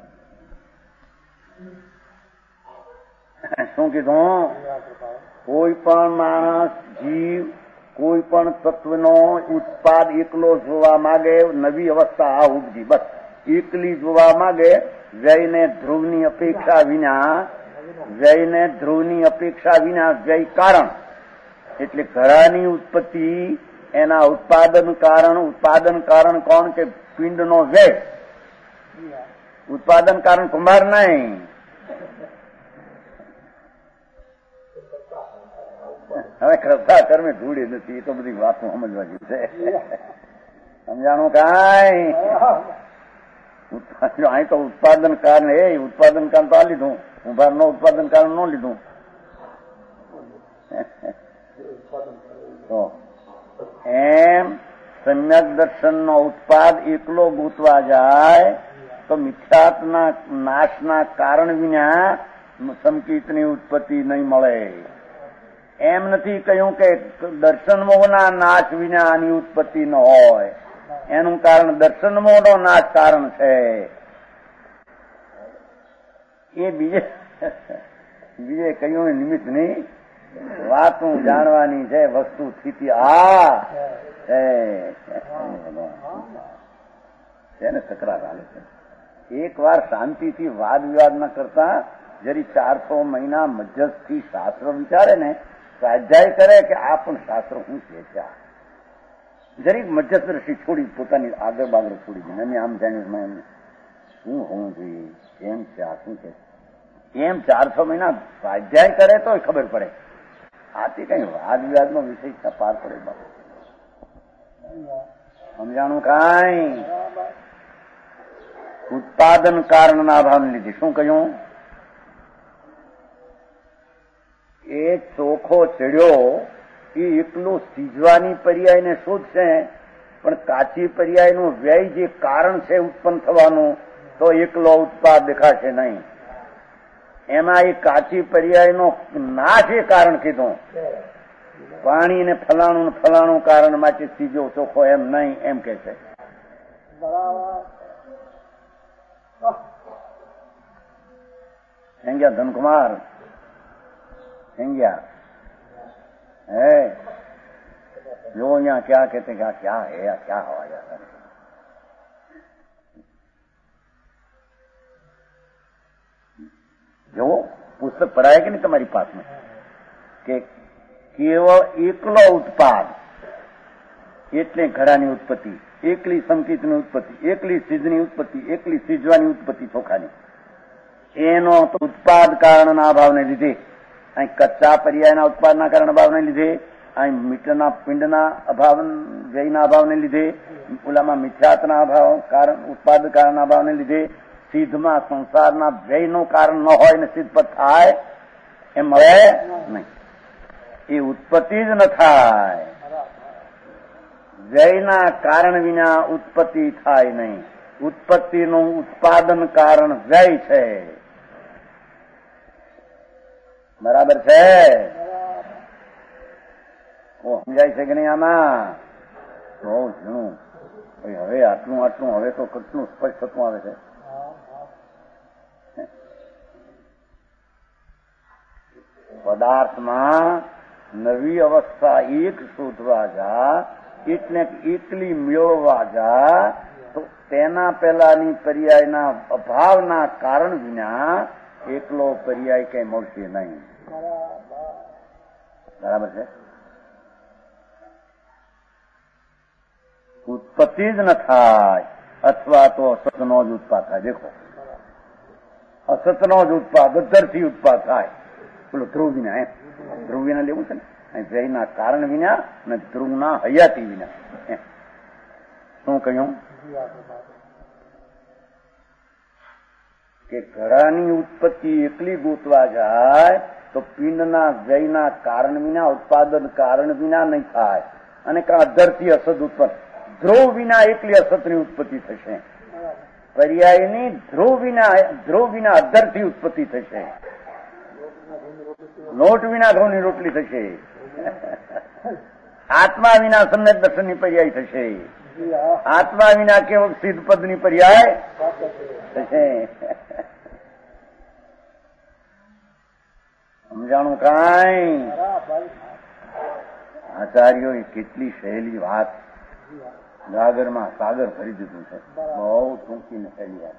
શું કીધું? કોઈ પણ માણસ, જીવ, કોઈ પણ તત્વનો ઉત્પાદ એકલો જોવા માંગે, નવી અવસ્થા આ ઉપજી, બસ એકલી જોવા માંગે. વ્યયને ધ્રુવની અપેક્ષા વિના, વ્યયને ધ્રુવની અપેક્ષા વિના વ્યય કારણ એટલે ઘડાની ઉત્પત્તિ, એના ઉત્પાદન કારણ. ઉત્પાદન કારણ કોણ? કે પિંડનો વ્યય. ઉત્પાદન કારણ કુંભાર નહીં. હવે કરતા કર્મે ધૂળી નથી, એ તો બધી વાતો સમજવા જેવી છે. સમજાણું કાંઈ? અહીં તો ઉત્પાદન કારણ, એ ઉત્પાદન કારણ તો આ લીધું, કુંભાર નો ઉત્પાદન કારણ નો લીધું. તો એમ સમ્યક દર્શનનો ઉત્પાદ એકલો ગૂંચવા જાય તો મિથ્યાત્વના નાશના કારણ વિના સંકિતની ઉત્પત્તિ નહીં મળે. એમ નથી કહ્યું કે દર્શન મોહના નાશ વિના આની ઉત્પત્તિ ન હોય. એનું કારણ દર્શન મોહનો નાશ કારણ છે. એ બીજે બીજે કહ્યું નિમિત્ત નહીં, વાતું જાણવાની છે, વસ્તુ સ્થિતિ આ છે ને તકરાર હાલે છે. એક વાર શાંતિથી વાદ વિવાદ ન કરતા જરી ચારસો મહિના મધ્યસ્થી શાસ્ત્ર વિચારે ને, સ્વાધ્યાય કરે કે આ પણ શાસ્ત્ર શું છે, ત્યાં જરીક મધ્યસ્થ દ્રષ્ટિ છોડી પોતાની આગળ બાગળ છોડી દે અને આમ જાણ્યું શું હોવું જોઈએ, એમ છે આ શું છે, એમ ચારસો મહિના સ્વાધ્યાય કરે તો ખબર પડે. આથી કઈ વાદ વિવાદનો વિષય પાર પડે બાબુ સમજાણું કાંઈ. ઉત્પાદન કારણના અભાવને લીધે શું કહ્યું? એ ચોખો ચડ્યો એ એકલું સીજવાની પર્યાયને શોધશે, પણ કાચી પર્યાયનું વ્યય જે કારણ છે ઉત્પન્ન થવાનું, તો એકલો ઉત્પાદ દેખાશે નહીં. એમાં એ કાચી પર્યાયનો નાશ એ કારણ કીધું. પાણી ને ફલાણું ફલાણું કારણ માટે સીજો ચોખ્ખો એમ નહીં, એમ કે છે. हेंग्या धनकुमार हेंग्या है जो यहाँ क्या कहते क्या क्या है या क्या हवा जाता है. जो पुस्तक पढ़ाए कि नहीं तुम्हारी पास में કે કેવળ એકલો ઉત્પાદ એટલે ઘડાની ઉત્પત્તિ, એકલી સંકિતની ઉત્પત્તિ, એકલી સીજની ઉત્પત્તિ, એકલી સીજવાની ઉત્પત્તિ ચોખાની, એનો ઉત્પાદ કારણના અભાવને લીધે, અહીં કચ્ચા પર્યાયના ઉત્પાદના કારણ અભાવને લીધે, અહીં મીટરના પિંડના અભાવ વ્યયના અભાવને લીધે, ઓલામાં મિથ્યાતના અભાવ કારણ ઉત્પાદ કારણના અભાવને લીધે, સિદ્ધમાં સંસારના વ્યયનું કારણ ન હોય ને સિદ્ધપદ થાય એમ મળે નહીં. એ ઉત્પત્તિ જ ન થાય. વ્યયના કારણ વિના ઉત્પત્તિ થાય નહીં. ઉત્પત્તિનું ઉત્પાદન કારણ વ્યય છે. બરાબર છે? સમજાય છે કે નહીં આમાં? બહુ ઘણું. હવે આટલું આટલું હવે તો કેટલું સ્પષ્ટ થતું આવે છે. પદાર્થમાં નવી અવસ્થા એક શોધવા જા એટલે એકલી મેળવવા જા તો તેના પહેલાની પર્યાયના અભાવના કારણ વિના એકલો પર્યાય કઈ મળશે નહીં. બરાબર છે? ઉત્પત્તિ જ ન થાય અથવા તો અસતનો જ ઉત્પાદ થાય. દેખો, અસતનો જ ઉત્પાદ અધરથી ઉત્પાદ થાય. પેલો ધ્રુવ વિના એમ ધ્રુવ વિના લેવું છે ને, વ્યયના કારણ વિના અને ધ્રુવના હયાતી વિના. એમ શું કહ્યું કે ઘડાની ઉત્પત્તિ એકલી ગોતવા જાય તો પિંડના વ્યયના કારણ વિના ઉત્પાદન કારણ વિના નહીં થાય. અને અધરથી અસત ઉત્પન્ન, ધ્રુવ વિના એકલી અસતની ઉત્પત્તિ થશે. પર્યાયની ધ્રુવ વિના ધ્રુવ વિના અધરથી ઉત્પત્તિ થશે. લોટ વિના ઘઉંની રોટલી થશે. આત્મા વિના સમ્યક દર્શનની પર્યાય થશે. આત્મા વિના કેવળ સિદ્ધપદની પર્યાય થશે. સમજાણું કાંઈ? આચાર્યોએ કેટલી સહેલી વાત ગાગરમાં સાગર ભરી દીધું છે. બહુ ટૂંકીને સહેલી વાત.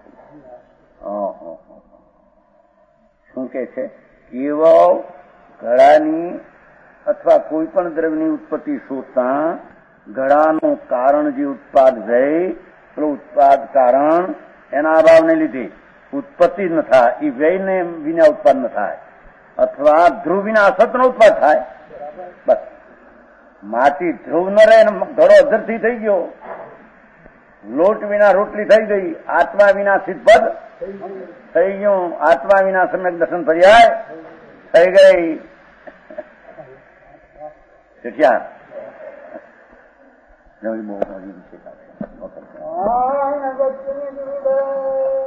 શું કે છે? કેવળ ઘડાની અથવા કોઈ પણ દ્રવ્યની ઉત્પત્તિ શોધતા ઘડાનું કારણ જે ઉત્પાદ વ્યય, પેલું ઉત્પાદ કારણ એના અભાવને લીધે ઉત્પત્તિ જ ન થાય. એ વ્યયને વિના ઉત્પાદ ન થાય અથવા ધ્રુવ વિના અસતનો ઉત્પાદ થાય. બસ માટી ધ્રુવ ન રહે, ઘડો અધરથી થઈ ગયો. લોટ વિના રોટલી થઈ ગઈ. આત્મા વિના સિદ્ધપદ થઈ ગયું. આત્મા વિના સમ્યક દર્શન પર્યાય થઈ ગઈ. ક્યાં બહુ